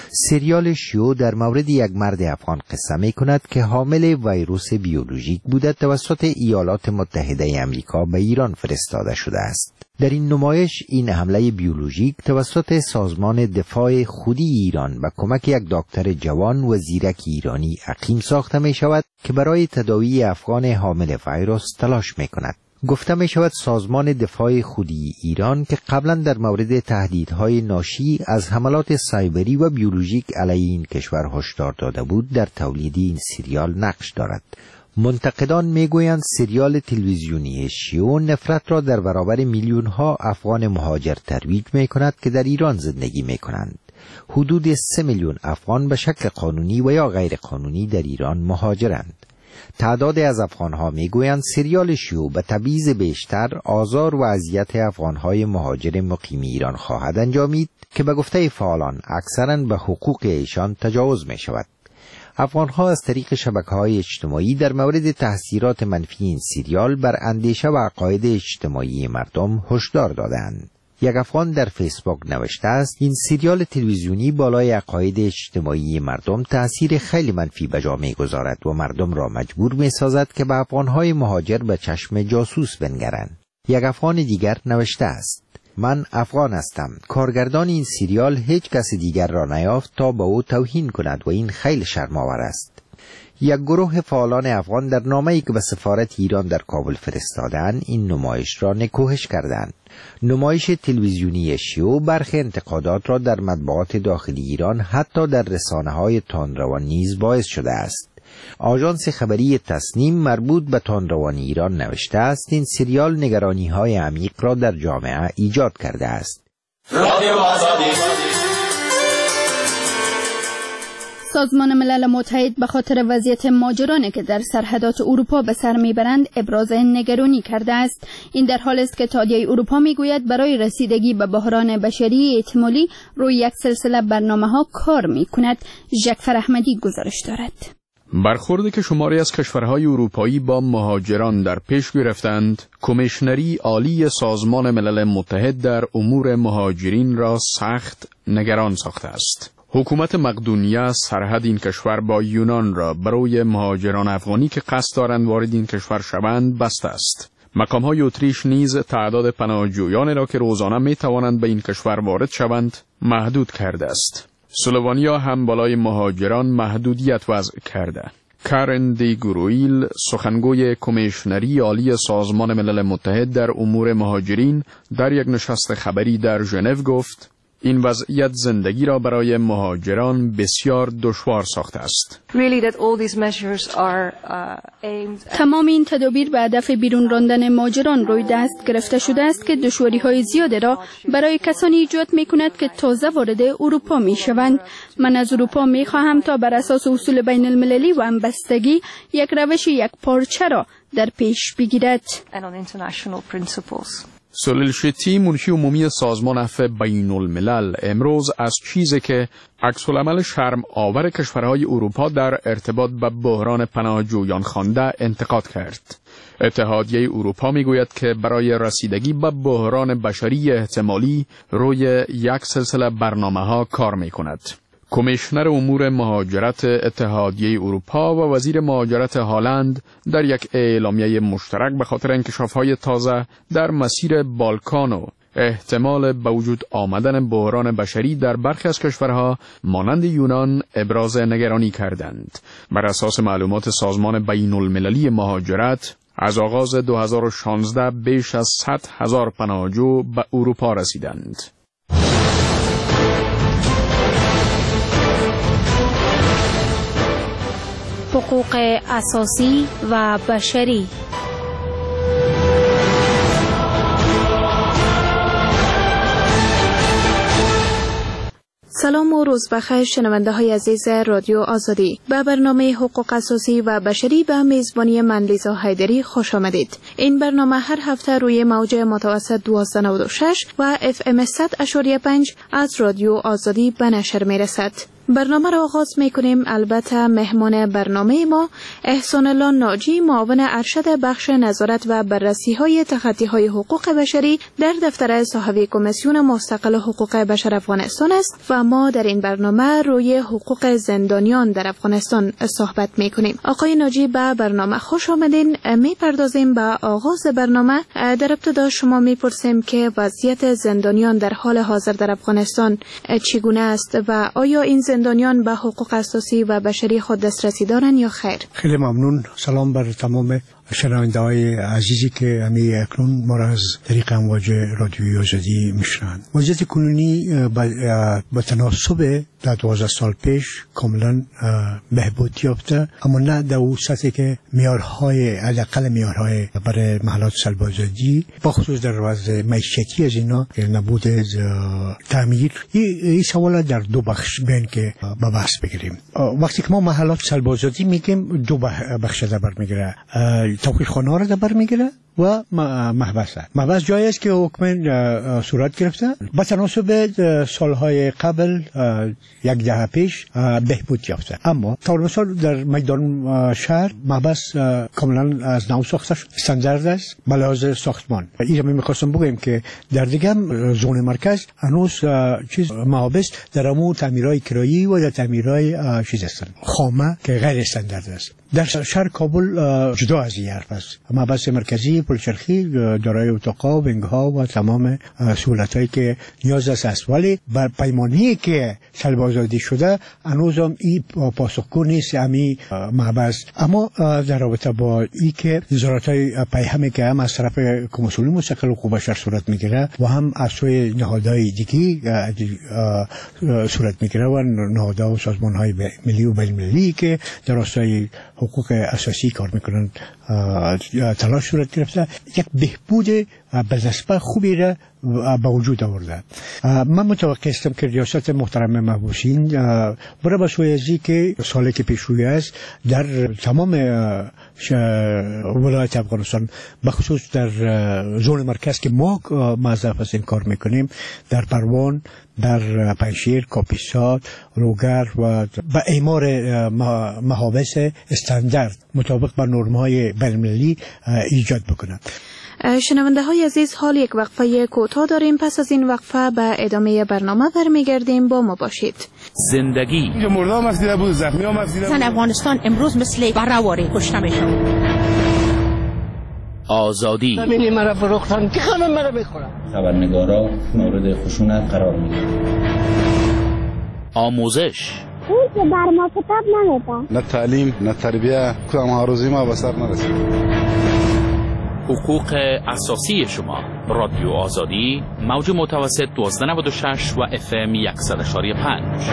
سریال شیو در مورد یک مرد افغان قصه می کند که حامل ویروس بیولوژیک بوده توسط ایالات متحده آمریکا به ایران فرستاده شده است. در این نمایش این حمله بیولوژیک توسط سازمان دفاع خودی ایران به کمک یک دکتر جوان و زیرک ایرانی عقیم ساخته می شود که برای تداوی افغان حامل ویروس تلاش می کند. گفته می شود سازمان دفاع خودی ایران که قبلا در مورد تهدیدهای ناشی از حملات سایبری و بیولوژیک علیه این کشور هشدار داده بود، در تولید این سریال نقش دارد. منتقدان میگویند سریال تلویزیونی شیو نفرت را در برابر میلیون ها افغان مهاجر ترویج می کند که در ایران زندگی می کنند. حدود سه میلیون افغان به شکل قانونی و یا غیر قانونی در ایران مهاجرند. تعدادی از افغانها میگویند سریال شیو به تبعیض بیشتر آزار و اذیت افغانهای مهاجر مقیم ایران خواهد انجامید که به گفته فعالان اکثراً به حقوق ایشان تجاوز می شود. افغانها از طریق شبکه‌های اجتماعی در مورد تاثیرات منفی این سریال بر اندیشه و عقاید اجتماعی مردم هشدار دادند. یک افغان در فیسبوک نوشته است این سریال تلویزیونی بالای عقاید اجتماعی مردم تأثیر خیلی منفی به جا می‌گذارد و مردم را مجبور می‌سازد که به افغانهای مهاجر به چشم جاسوس بنگرند. یک افغان دیگر نوشته است من افغان هستم. کارگردان این سریال هیچ کس دیگر را نیافت تا به او توهین کند و این خیلی شرم‌آور است. یک گروه فعالان افغان در نامه‌ای که به سفارت ایران در کابل فرستادند این نمایش را نکوهش کردند. نمایش تلویزیونی شیو برخی انتقادات را در مطبوعات داخلی ایران حتی در رسانه‌های تندروان نیز باعث شده است. آژانس خبری تصنیم مربوط به تندروان ایران نوشته است این سریال نگرانی‌های عمیق را در جامعه ایجاد کرده است. سازمان ملل متحد به خاطر وضعیت مهاجرانی که در سرحدات اروپا به سر میبرند ابراز نگرانی کرده است. این در حالی است که اتحادیه اروپا میگوید برای رسیدگی به بحران بشری احتمالی روی یک سلسله برنامه‌ها کار میکند. ژکفر احمدی گزارش دارد. برخوردی که شماری از کشورهای اروپایی با مهاجران در پیش گرفتند، کمیشنری عالی سازمان ملل متحد در امور مهاجرین را سخت نگران ساخته است. حکومت مقدونیه سرحد این کشور با یونان را برای مهاجران افغانی که قصد دارند وارد این کشور شوند بسته است. مقام‌های اتریش نیز تعداد پناهجویانی را که روزانه می توانند به این کشور وارد شوند محدود کرده است. اسلوونیا هم بالای مهاجران محدودیت وضع کرده. کارن دی گرویل سخنگوی کمیشنری عالی سازمان ملل متحد در امور مهاجرین در یک نشست خبری در ژنو گفت این وضعیت زندگی را برای مهاجران بسیار دشوار ساخته است. تمام این تدابیر به هدف بیرون راندن مهاجران روی دست گرفته شده است که دشواری‌های زیادی را برای کسانی ایجاد می‌کند که تازه وارد اروپا می‌شوند. من از اروپا می‌خواهم تا بر اساس اصول بین المللی و همبستگی یک روش یک پارچه را در پیش بگیرد. سلیل شتی منشی عمومی سازمان عفو بین الملل امروز از چیزی که عکس‌العمل شرم آور کشورهای اروپا در ارتباط به بحران پناهجویان خوانده انتقاد کرد. اتحادیه اروپا میگوید که برای رسیدگی به بحران بشری احتمالی روی یک سلسله برنامه‌ها کار می‌کند. کمیشنر امور مهاجرت اتحادیه اروپا و وزیر مهاجرت هلند در یک اعلامیه مشترک به خاطر انکشاف‌های تازه در مسیر بالکان و احتمال به وجود آمدن بحران بشری در برخی از کشورها مانند یونان ابراز نگرانی کردند. بر اساس معلومات سازمان بین المللی مهاجرت، از آغاز دو هزار و شانزده بیش از صد هزار پناهجو به اروپا رسیدند. حقوق اساسی و بشری. سلام و روز بخیر شنونده های عزیز رادیو آزادی. به برنامه حقوق اساسی و بشری به میزبانی من لیزا حیدری خوش آمدید. این برنامه هر هفته روی موج متوسط دویست و نود و شش و اف ام صد و پنج از رادیو آزادی به نشر می رسد. برنامه را آغاز می کنیم. البته مهمان برنامه ما احسان الله ناجی، معاون ارشد بخش نظارت و بررسی های تخطی های حقوق بشری در دفتر صاحب کمیسیون مستقل حقوق بشر افغانستان است و ما در این برنامه روی حقوق زندانیان در افغانستان صحبت می کنیم. آقای ناجی به برنامه خوش آمدین. می پردازیم به آغاز برنامه. در ابتدا شما می پرسیم که وضعیت زندانیان در حال حاضر در افغانستان چگونه است و آیا این زندانیان به حقوق اساسی و بشری خود دسترسی دارند یا خیر؟ خیلی ممنون. سلام بر تمام شنونده های عزیزی که همی اکنون ما را از طریق امواج رادیوی آزادی میشنوند. وضعیت کنونی با تناسب در دوازده سال پیش کاملا بهبود یافته، اما نه در اون سطحی که معیارهای حداقل معیارهای برای محلات سلب آزادی با خصوص در وضع معیشتی از اینا نبود تعمیر. این سوال در دو بخش بین که با بحث بگیریم. وقتی که ما محلات سلب آزادی میگیم دو بخش در بر میگیره، توقیف خانه را در بر میگیره و محبس. محبس جایی است که حکم صورت گرفته با تناسب سالهای قبل یک دهه پیش بهبود یافته، اما طور مثال در میدان شهر محبس کاملا از نو ساخته شد، استاندارد است به لحاظ ساختمان. اینجا من میخواستم بگم که در دیگه زون مرکز هنوز چیز محابس در امو تعمیرهای کرایی و در تعمیرهای چیز هستند خامه که غیر استاندارد است. در شهر کابل جدا از این حرف است. محبس مرکزی پلچرخی دارای اتاقا و بنگها و تمام سهولتایی که نیاز است، ولی بر پیمانی که سلب آزادی شده هنوز هم این پاسخگو نیست امی محبس. اما در رابطه با این که نظارت‌های پیهمی که هم از طرف کمیسیون مستقل حقوق بشر صورت میگیره و هم از سوی نهادهای دیگی صورت میگیره و نهادها و سازمان‌های ملی و بین‌المللی که در راستای حقوق اساسی کار میکنن تلاش صورت گرفته، یک بهبود به نسبت خوبی را به وجود آورده. من متوقع هستم که ریاست محترم محبوسین برای به سوی ازی که سالی که پیش روی است در تمام ولایت افغانستان بخصوص در زون مرکز که ما معذرت از این کار میکنیم، در پروان، در پنشیر، کاپیسا، روگر و به اعمار محابس استاندارد مطابق با نرم‌های بین‌المللی ایجاد بکنند. شنونده های عزیز، حال یک وقفه کوتاه داریم. پس از این وقفه به ادامه برنامه برمیگردیم. با ما باشید. زندگی مردم مسیده بود، زخمی ها مسیده بود. افغانستان امروز مثل برواری کشته میشن. آزادی ببینی مرا فروختن که خانم مرا بخورم. خبرنگارا مورد خشونت قرار میگیرن. آموزش اون که بر ما کتاب نمیده، نه تعلیم نه تربیه، کدام آرزوی ما به سر نرسید. حقوق اساسی شما. رادیو آزادی، موج متوسط دویست و نود و شش و اف ام صد و پنج.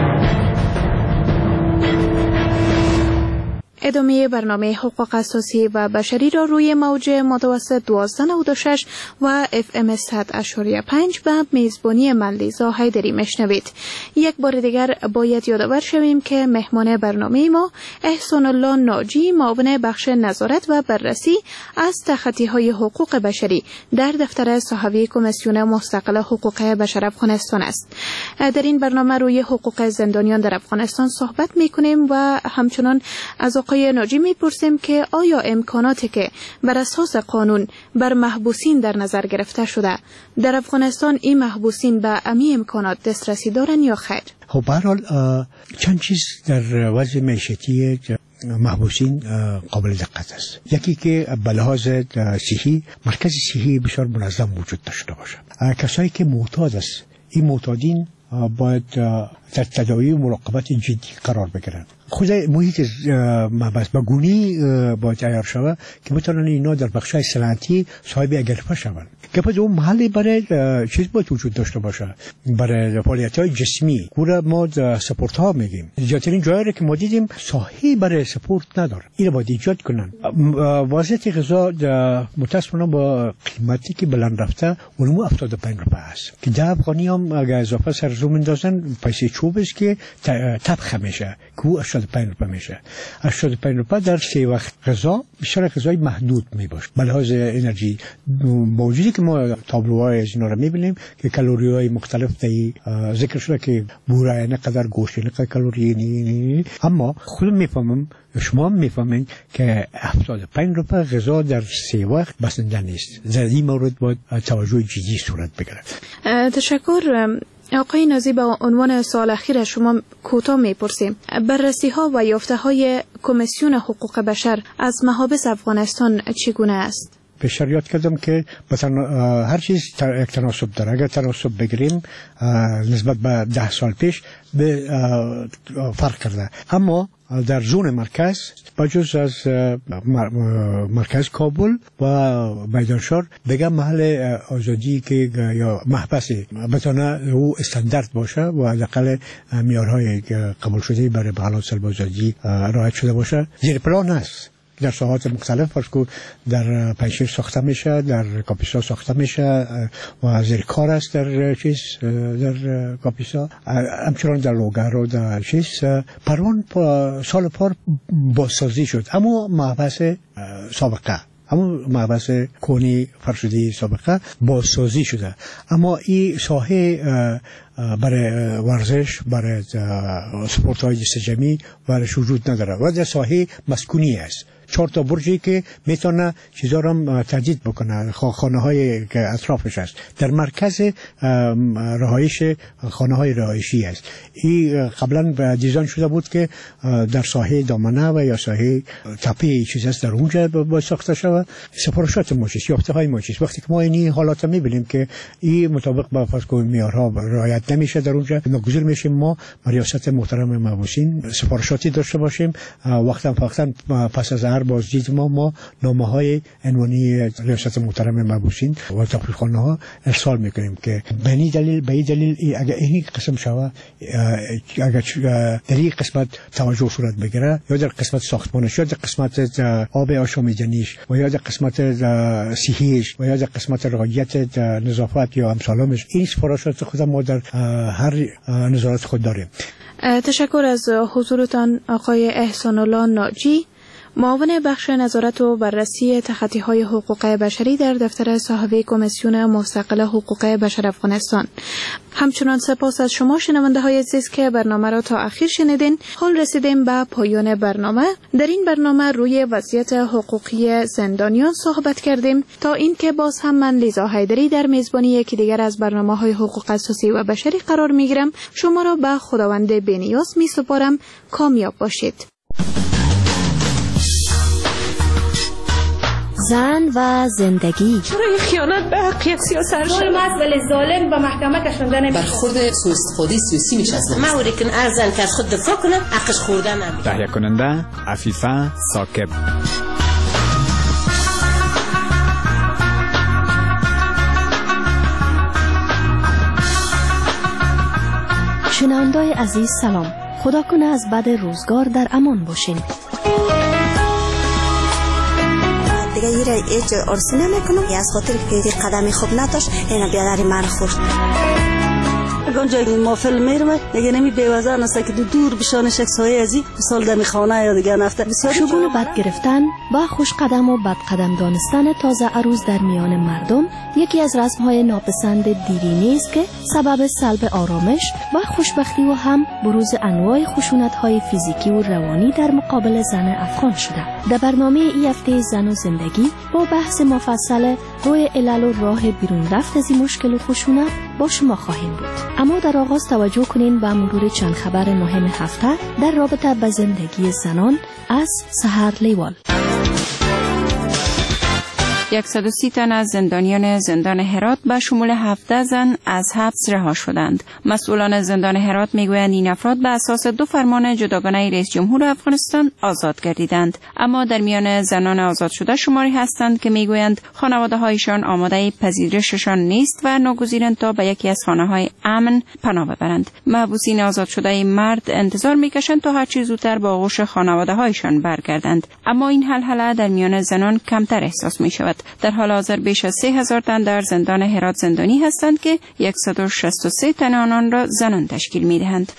ادامه برنامه حقوق اساسی و بشری را روی موج متوسط دویست و نود و شش و اف ام صد و پنج به میزبانی من لیزا حیدری مشنوید. یک بار دیگر باید یادآور شویم که مهمان برنامه ما احسان الله ناجی، معاون بخش نظارت و بررسی از تخطی های حقوق بشری در دفتر صاحب کمیسیون مستقل حقوق بشر افغانستان است. در این برنامه روی حقوق زندانیان در افغانستان صحبت میکنیم و همچنان از آقای ناجی میپرسیم که آیا امکاناتی که بر اساس قانون بر محبوسین در نظر گرفته شده در افغانستان، این محبوسین به امی امکانات دسترسی دارن یا خیر؟ خب به هر حال چند چیز در وضع معیشتی محبوسین قابل دقت است. یکی که به لحاظ صحی مرکز صحی بسیار منظم وجود داشته باشد. کسایی که معتاد است، این معتادین باید در تداوی و مراقبت جدی قرار بگیرند. خود محیط محبس به گونی باید تیار شود که بتونن اینا در بخشای صنعتی صاحب اگرفه شوند. که پس اون محلی برای چیز باید وجود داشته باشه، برای فعالیت‌های جسمی. گوره ما سپورت ها میگیم، زیادترین جایی که ما دیدیم ساحی برای سپورت نداره، اینو باید ایجاد کنن. وضعیت غذا متاسفانه با قیمتی که بلند رفته اونمو هفتاد و پنج روپیه است که ده افغانی هم اگه اضافه سر زوم اندازن پیسه چوب است که طبخ میشه که هشتاد و پنج روپیه میشه. هشتاد و پنج روپیه در سه وقت غذا بسیار غذای محدود میباشه. به لحاظ انرژی موجودی که ما تابلوهای از اینا رو میبینیم که کالری های مختلف دی ذکر شده که بوره نه قدر گوشت نه قدر کالری نی، اما خودم میفهمم شما میفهمین که هفتاد و پنج روپیه غذا در سه وقت بسنده نیست. در این مورد باید توجه جدی صورت بگیره. تشکر. آقای نازی، به عنوان سوال اخیر شما کوتاه میپرسیم بررسی ها و یافته های کمیسیون حقوق بشر از محابس افغانستان چگونه است؟ پیشتر یاد کردم که هر چیز یک تناسب داره. اگر تناسب بگیریم نسبت به ده سال پیش به فرق کرده، اما در زون مرکز بجز از مرکز کابل و میدانشار بگم محل آزادی که یا محبسی بتونه او استاندارد باشه و حداقل معیارهای قبول شده برای حالات سلب آزادی رعایت شده باشه. زیر پلان است در ساحات مختلف، فرض کن در پنشیر ساخته میشه، در کاپیسا ساخته میشه و زیر کار است در چیز در کاپیسا، همچنان در لوگر و در چیز پروان سال پار بازسازی شد، اما محبس سابقه اما محبس کونی فرشدی سابقه بازسازی شده، اما این ساحه برای ورزش، برای سپورت های جست جمعی برایش وجود نداره و در ساحه مسکونی است. چهار تا برجی که میتونه چیزا رو تجدید بکنه، خانه های که اطرافش است. در مرکز رهایش خانه های رهایشی است. این قبلا دیزاین شده بود که در ساحه دامنه و یا ساحه تپه چیز است در اونجا با ساخته شود. سفارشات موجود، یافته های موجود. وقتی که ما این حالات میبینیم که این مطابق با فرض کنیم معیارها رعایت نمیشه در اونجا، ناگزیر میشیم ما ریاست محترم محبوسین سفارشاتی داشته باشیم. وقتا وقتا پس از هر بازدید ما ما نامه های عنوانی ریاست محترم محبوسین و تحقیقخانه ها ارسال میکنیم که به این دلیل به این دلیل اگر این قسم شود، اگر در این قسمت توجه صورت بگیره یا در قسمت ساختمانش یا در قسمت آب آشامیدنیش و یا در قسمت صحیش و یا در قسمت رعایت نظافت یا امثالش، این سفارشات خود ما در هر نظارت خود داریم. تشکر از حضورتان آقای احسان الله ناجی، معاون بخش نظارت و بررسی تخطی‌های حقوق بشری در دفتر صاحب کمیسیون مستقل حقوق بشر افغانستان. همچنان سپاس از شما شنونده های عزیز که برنامه را تا اخیر شنیدین. حال رسیدیم به پایان برنامه. در این برنامه روی وضعیت حقوقی زندانیان صحبت کردیم تا اینکه باز هم من لیزا حیدری در میزبانی یکی دیگر از برنامه‌های حقوق اساسی و بشری قرار میگیرم. شما را به خداوند بی‌نیاز میسپارم. کامیاب باشید. زن و زندگی. چرا خیانت به حقیقت سیاست شد؟ ظلم ولی ظالم به محکمه کشونده نمیشه. برخورد سوء استفاده سیاسی میشه از ما اوری کن ارزن که از خود دفاع کنه حقش خورده نمیشه. تهیه کننده عفیفه ثاقب. شنونده‌های عزیز سلام. خدا کنه از بد روزگار در امان باشین. دیگه یه هیچ ارسی نمیکنم، از خاطر که قدمی خوب نداشت اینا بیادری من خورد. اونجا ما فیلم میرم دیگه نمی بیوزن است که دور بشان شخص های ازی مثال دمی خانه یا دیگه نفته شگون و بد گرفتن با خوش قدم و بد قدم دانستن تازه عروس در میان مردم یکی از رسم های ناپسند دیرینه است که سبب سلب آرامش و خوشبختی و هم بروز انواع خشونت های فیزیکی و روانی در مقابل زن افغان شده. در برنامه این هفته زن و زندگی با بحث مفصل روی علل و راه بیرون رفت از این مشکل و خشونت با شما خواهیم بود. اما در آغاز توجه کنین به مرور چند خبر مهم هفته در رابطه با زندگی زنان از سحر لیوال. صد و سی تن از زندانیان زندان هرات به شمول هفده زن از حبس رها شدند. مسئولان زندان هرات میگویند این افراد به اساس دو فرمان جداگانه رئیس جمهور افغانستان آزاد گردیدند. اما در میان زنان آزاد شده شماری هستند که میگویند خانواده هایشان آماده پذیرششان نیست و ناگزیرند تا به یکی از خانه های امن پناه ببرند. محبوسین آزاد شده مرد انتظار میکشند تا هر چه زودتر با آغوش خانواده هایشان برگردند. اما این حلحله در میان زنان کمتر احساس می شود. در حال حاضر بیش از سه هزار تن در زندان هرات زندانی هستند که صد و شصت و سه تن آنان را زنان تشکیل می دهند.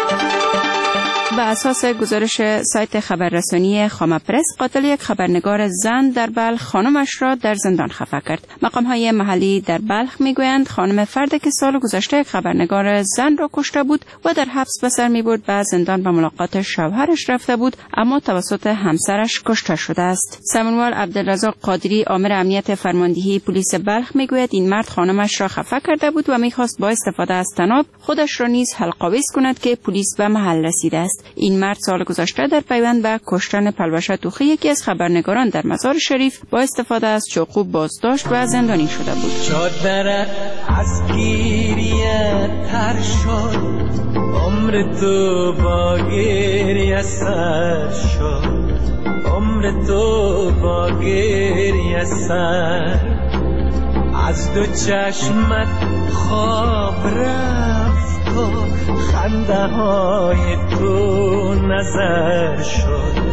به اساس گزارش سایت خبررسانی خامه پرس، قاتل یک خبرنگار زن در بلخ خانمش را در زندان خفه کرد. مقام‌های محلی در بلخ میگویند خانم فرد که سال گذشته یک خبرنگار زن را کشته بود و در حبس به سر میبرد به زندان به ملاقات شوهرش رفته بود، اما توسط همسرش کشته شده است. سمنوال عبدالرزاق قادری، آمر امنیت فرماندهی پلیس بلخ میگوید این مرد خانمش را خفه کرده بود و میخواست با استفاده از طناب خودش را نیز حلق‌آویز کند که پلیس به محل رسیده است. این مرد سال گذشته در پیوند به کشتن پلوشه توخی یکی از خبرنگاران در مزار شریف با استفاده از چاقو بازداشت و زندانی شده بود. چادر از گیریه تر شد، عمر تو با گریه سر شد، عمر تو با گریه سر، از دو چشمت خواب رفت و خنده های تو نظر شد.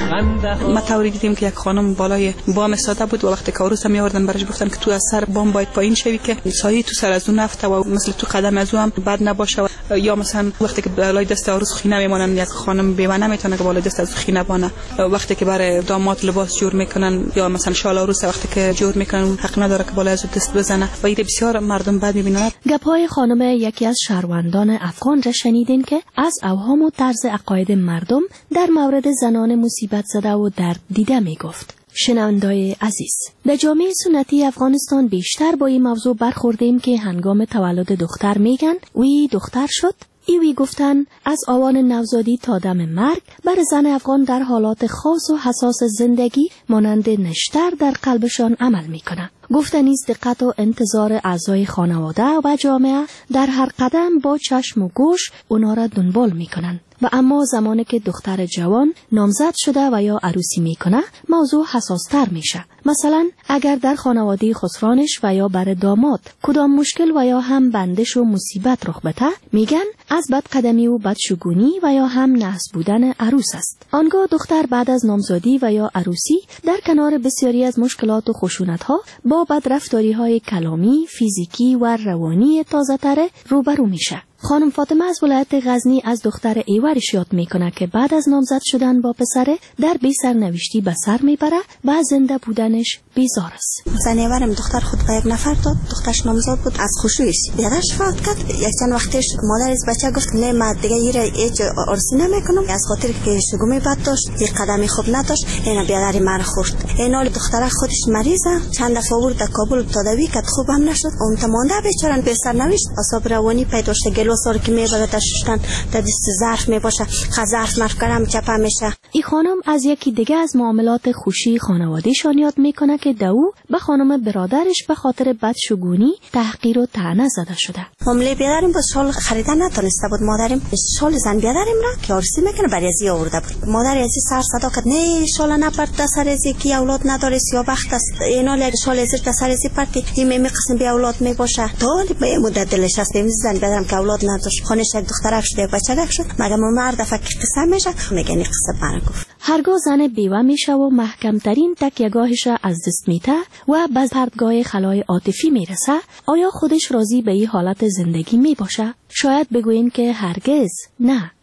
ما طوری دیدیم که یک خانم بالای بام ساده بود و وقتی که عروس می آوردن برش گفتن که تو از سر بام باید پایین شوی که سایه تو سر از اون نفته و مثل تو قدم از اون بد نباشه، و یا مثلا وقتی که بالای دست عروس خینه میمونن یک خانم بیوه نمیتونه که بالای دست از خینه بانه، وقتی که برای داماد لباس جور میکنن یا مثلا شال عروس وقتی که جور میکنن حق نداره که بالای از دست بزنه و این بسیار مردم بد میبینن. گپ‌های خانم یکی از شهروندان افغان را شنیدین که از اوهام و طرز عقاید مردم در مورد زنان مصیبت زده و درد دیده می گفت. شنوندای عزیز، در جامعه سنتی افغانستان بیشتر با این موضوع برخوردیم که هنگام تولد دختر میگن وی دختر شد. ایوی گفتن از آوان نوزادی تا دم مرگ بر زن افغان در حالات خاص و حساس زندگی مانند نشتر در قلبشان عمل میکنه. گفتنیز دقت و انتظار اعضای خانواده و جامعه در هر قدم با چشم و گوش اونا را دنبال میکنن. و اما زمانی که دختر جوان نامزد شده و یا عروسی میکنه موضوع حساستر میشه. مثلا اگر در خانواده خسرانش و یا بر داماد کدام مشکل و یا هم بندش و مصیبت رخ بده میگن از بدقدمی و بدشگونی و یا هم نحس بودن عروس است. آنگاه دختر بعد از نامزادی و یا عروسی در کنار بسیاری از مشکلات و خشونت ها با بدرفتاری های کلامی، فیزیکی و روانی تازه تره روبرو میشه. خانم فاطمه از ولایت غزنی از دختر ایوارش یاد میکنه که بعد از نامزد شدن با پسره در بی سرنوشتی به سر میبره و زنده بودنش بیزار است. زن ایوارم دختر خود به یک نفر داد، دخترش نامزد بود، از خوشویش بیادرش فوت کرد. یک چند وقتش مادر از بچه گفت نه من دیگه ایره هیچ عرسی نمیکنم، از خاطر که شگومی بد داشت، یک قدمی خوب نداشت، اینا بیادری من خورد. اینا دختر خودش مریضه، چند دفعه آورد در کابل تداوی کرد، خوبم نشد. اون تمانده بیچاره به سرنوشت اعصاب روانی پیدا شد. لوسار که میبره داشتن در دست ظرف میباشه، ظرف مفکرم چپه میشه. این خانم از یکی دیگه از معاملات خوشی خانواده‌شان یاد میکنه که دو به خانم برادرش به خاطر بدشگونی تحقیر و طعنه زده شده. معامله بیادریم با شال خریدن نتونسته بود. مادرم شال زن بیادریم را که عروسی میکنه برای ازی آورده بود. مادر ازی سر صدا کرد نه شال نپرت سر ازی کی اولاد نداره سیا بخت است، اینا لر شال ازی سر ازی پرتی این می قسم بی اولاد میباشه. تا به مدت دلش است زن بیادرم که اولاد نداشت، خانش یک دخترک شده یک بچه‌ک شد. مگه مرد فکر قصه میشه میگه این قصه برا گفت. هرگاه زن بیوه میشه و محکمترین تکیه‌گاهش از دست میته و به پرتگاه خلای عاطفی میرسه، آیا خودش راضی به این حالت زندگی میباشه؟ شاید بگوین که هرگز نه.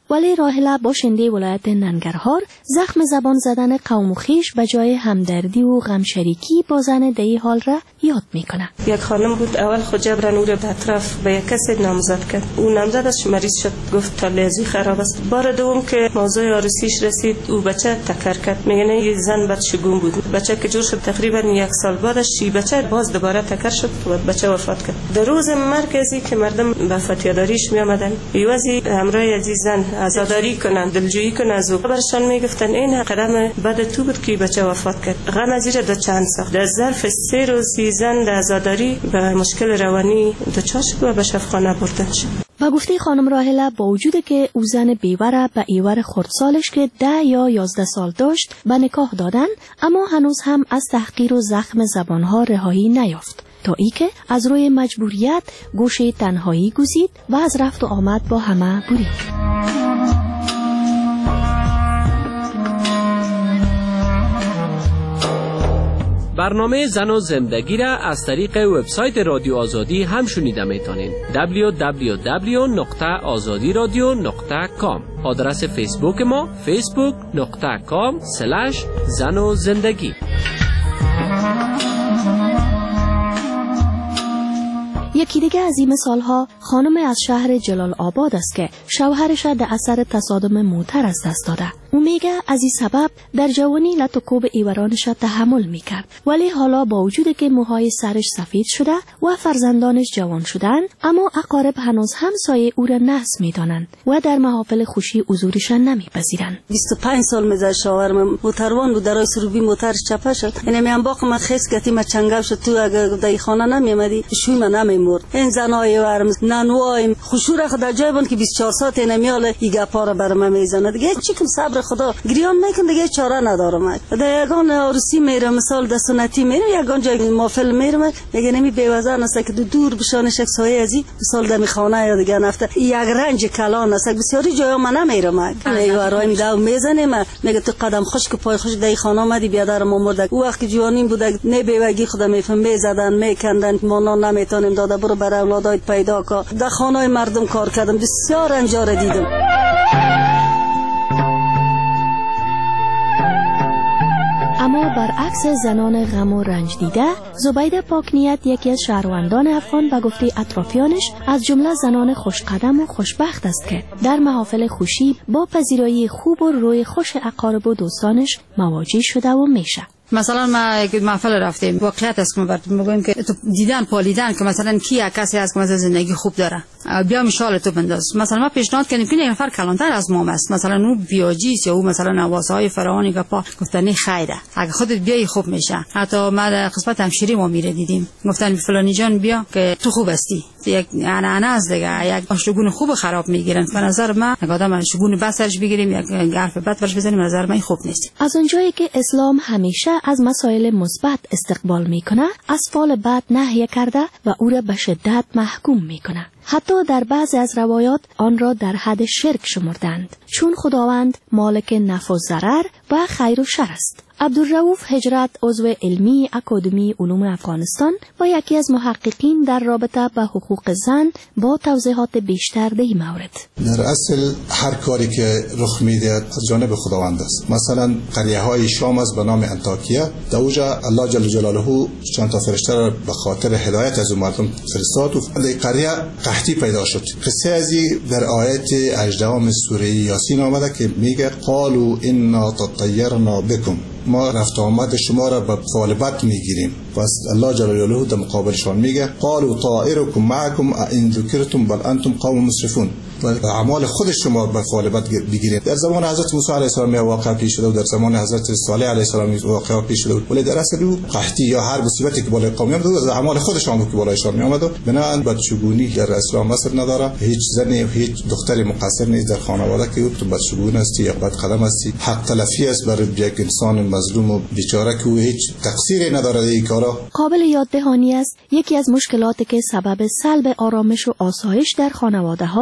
ولی راهله باشنده ولایت ننگرهار زخم زبان زدن قوم و خویش به جای همدردی و غمشریکی با زن دهی حال را یاد میکنه. یک خانم بود اول خود جبران او را به اطراف به یک کسی نامزد کرد. او نامزدش مریض شد، گفت تلیزی خراب است. بار دوم که موضوع عروسیش رسید او بچه تکر کرد. میگه یه زن بعد شگون بود. بچه که جور شد تقریبا یک سال بعدش شی بچه باز دوباره تکر شد و بچه وفات کرد. در روز مرکزی که مردم به فتیاداریش می آمدن ایوازی همراه عزیزان عزاداری کنن، دلجویی کنن از او. برشان میگفتن این قدم بعد تو بود که بچه وفات کرد. غم از زیر دو چند ساخت. در ظرف سه روز زن در عزاداری به مشکل روانی دچار شد و به شفاخانه بردن شد. با گفته خانم راهله با وجود که او زن بیوره به ایور خردسالش که ده یا یازده سال داشت به نکاح دادن، اما هنوز هم از تحقیر و زخم زبانها رهایی نیافت تا ای که از روی مجبوریت گوشه تنهایی گزید و از رفت و آمد با همه برید. برنامه زن و زندگی را از طریق وبسایت رادیو آزادی هم شنیده میتونین. دبلیو دبلیو دبلیو نقطه آزادی رادیو نقطه کام. آدرس فیسبوک ما فیسبوک نقطه کام سلش زن و زندگی. یکی دیگه از این مثالها خانم از شهر جلال آباد است که شوهرش در اثر تصادم موتر از دست داده. او میگه از این سبب در جوانی لط و کوب ایورانش تحمل میکرد، ولی حالا با وجود که موهای سرش سفید شده و فرزندانش جوان شدن، اما اقارب هنوز هم سایه او را نحس میدانند و در محافل خوشی حضورشان نمیپذیرند. بیست و پنج سال میزد شوهرم موتروان بود، در سروبی موترش چپه شد. یعنی میام باق من خیس گتی ما چنگل شد. تو اگر در خانه نمیامدی شوی من نمیمرد. این زنای ورم نانوایم خوشور خدا جای بون که بیست و چهار ساعت نمیاله ایگا پارا برام میزنه. دیگه چی کنم صبر خدا گریان میکنه، دیگه چاره ندارم. در یگان عروسی میرم مثال در سنتی میرم، یگان جای محفل میرم، میگه نمی بیوزن است که دور بشانش یک سایه ازی مثال در خانه یا دیگه نفته یک رنج کلان است. بسیاری جای من نمیرم. میوارای میداو میزنم، میگه تو قدم خشک پای خشک در خانه اومدی بیادر ما مرد. او وقت جوانیم بود نه بیوگی خدا میفهم میزدن میکندن ما نمیتونیم داده برو برای اولادای پیدا کا. در خانه مردم کار کردم، بسیار انجار دیدم. اما برعکس زنان غم و رنج دیده، زبیده پاکنیت یکی از شهروندان افغان به گفته اطرافیانش از جمله زنان خوشقدم و خوشبخت است که در محافل خوشی با پذیرایی خوب و روی خوش اقارب و دوستانش مواجه شده و میشه. مثلا ما یک محفل رفتیم، واقعیت است که ما براتون میگم که تو دیدن پالیدن که مثلا کی کسی هست که مثلا زندگی خوب داره، بیا مشال تو بنداز. مثلا ما پیشنهاد کردیم که یک نفر کلانتر از ما است، مثلا اون بیاجیس یا اون مثلا نوازهای فراوانی که پا گفتن خیره اگه خودت بیای خوب میشه. حتی ما در قسمت همشیری ما میره دیدیم، گفتن فلانی جان بیا که تو خوب هستی. یک انا از دیگه یک آشگون خوب خراب میگیرن. به نظر من اگه آدم آشگون بسرش بگیریم یک حرف بد برش بزنیم، نظر من خوب نیست. از اونجایی که اسلام همیشه از مسائل مثبت استقبال میکنه، از فعل بد نهی کرده و او را به شدت محکوم میکنه. حتی در بعضی از روایات آن را در حد شرک شمردند، چون خداوند مالک نفع و ضرر و خیر و شر است. عبدالرؤوف هجرت عضو علمی اکادمی علوم افغانستان و یکی از محققین در رابطه با حقوق زن با توضیحات بیشتر در این مورد. در اصل هر کاری که رخ میده از جانب خداوند است. مثلا قریه های شام از به نام انطاکیه، در اوجا الله جل جلاله چند تا فرشته را به خاطر هدایت از مردم فرستاد و در قریه قحطی پیدا شد. قصه ازی در آیت هجدهم سوره یاسین آمده که میگه قالوا انا تطیرنا بكم، ما رفت آمد شما را به فعل بد میگیریم. پس الله جل جلاله در مقابلشان میگه قالوا طائركم معكم ان ذکرتم بل انتم قوم مسرفون، و اعمال خود شما به فعل بد بگیرید. در زمان حضرت موسی علیه السلام واقع پیش شده و در زمان حضرت صالح علیه السلام واقع پیش شده، ولی در اصل او قحطی یا هر مصیبتی که بالای قوم میاد از اعمال خودشان بود که بالایشان میآمد و بنابراین بدشگونی در اسلام اثر نداره. هیچ زنی و هیچ دختری مقصر نیست در خانواده که تو بدشگون هستی یا بد قدم هستی. حق تلفی است برای یک انسان مظلوم و بیچاره که هیچ تقصیری نداره در این کارا. قابل یاد دهانی است یکی از مشکلاتی که سبب سلب آرامش و آسایش در خانواده ها میشه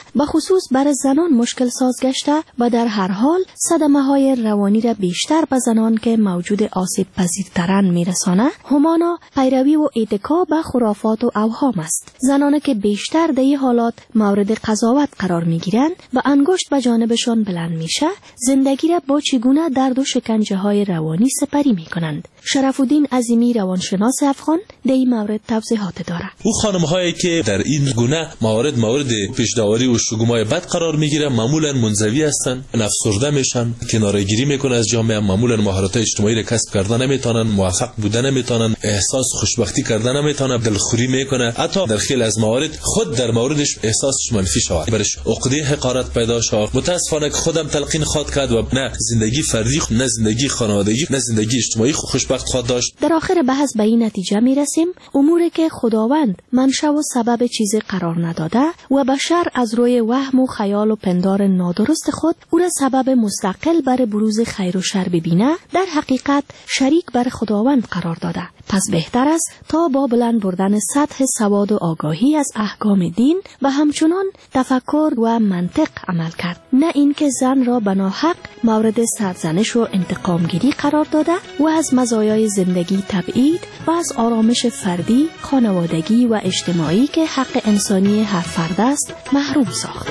به خصوص برای زنان مشکل ساز گشته و در هر حال صدمه های روانی را بیشتر به زنان که موجود آسیب پذیرترن میرسانه. همانا پیروی و اتکا به خرافات و اوهام است. زنانی که بیشتر در این حالات مورد قضاوت قرار میگیرند و انگشت به جانبشان بلند میشه، زندگی را با چگونه درد و شکنجه های روانی سپری میکنند. شرف الدین عظیمی روانشناس افغان در این مورد توضیحات داره. او خانم هایی که در این گونه موارد مورد پیش‌داوری و شگمای بد قرار میگیرن معمولا منزوی هستند، افسرده میشن، کناره‌گیری میکنن از جامعه، معمولا مهارت اجتماعی را کسب کردن نمیتونن، موفق بودن نمیتونن، احساس خوشبختی کردن نمیتونن، دلخوری میکنه، حتی در خیلی از موارد خود در موردش احساسش منفی شود، برش عقده حقارت پیدا شود. متاسفانه که خودم تلقین خواد کرد و نه زندگی فردی، نه زندگی خانوادگی، نه زندگی اجتماعی خوشبخت خواد داشت. در آخر بحث به این نتیجه میرسیم اموری که خداوند منشأ و سبب چیزی قرار نداده و بشر از روی وهم و خیال و پندار نادرست خود او را سبب مستقل بر بروز خیر و شر ببینه، در حقیقت شریک بر خداوند قرار داده. پس بهتر است تا با بلند بردن سطح سواد و آگاهی از احکام دین و همچنان تفکر و منطق عمل کرد، نه اینکه زن را به ناحق مورد سرزنش و انتقامگیری قرار داده و از مزایای زندگی تبعید و از آرامش فردی، خانوادگی و اجتماعی که حق انسانی هر فرد است محروم ساخت.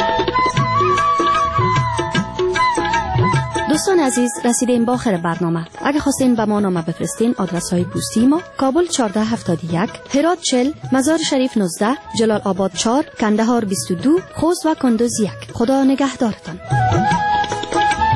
دوستان عزیز، رسیدیم به آخر برنامه. اگه خواستین به ما نامه بفرستین، آدرس های پستی ما: کابل چهارده هفتاد و یک، هرات چهل، مزار شریف نوزده، جلال آباد چهار، کندهار بیست و دو، خوست و کندوز یک. خدا نگهدارتان.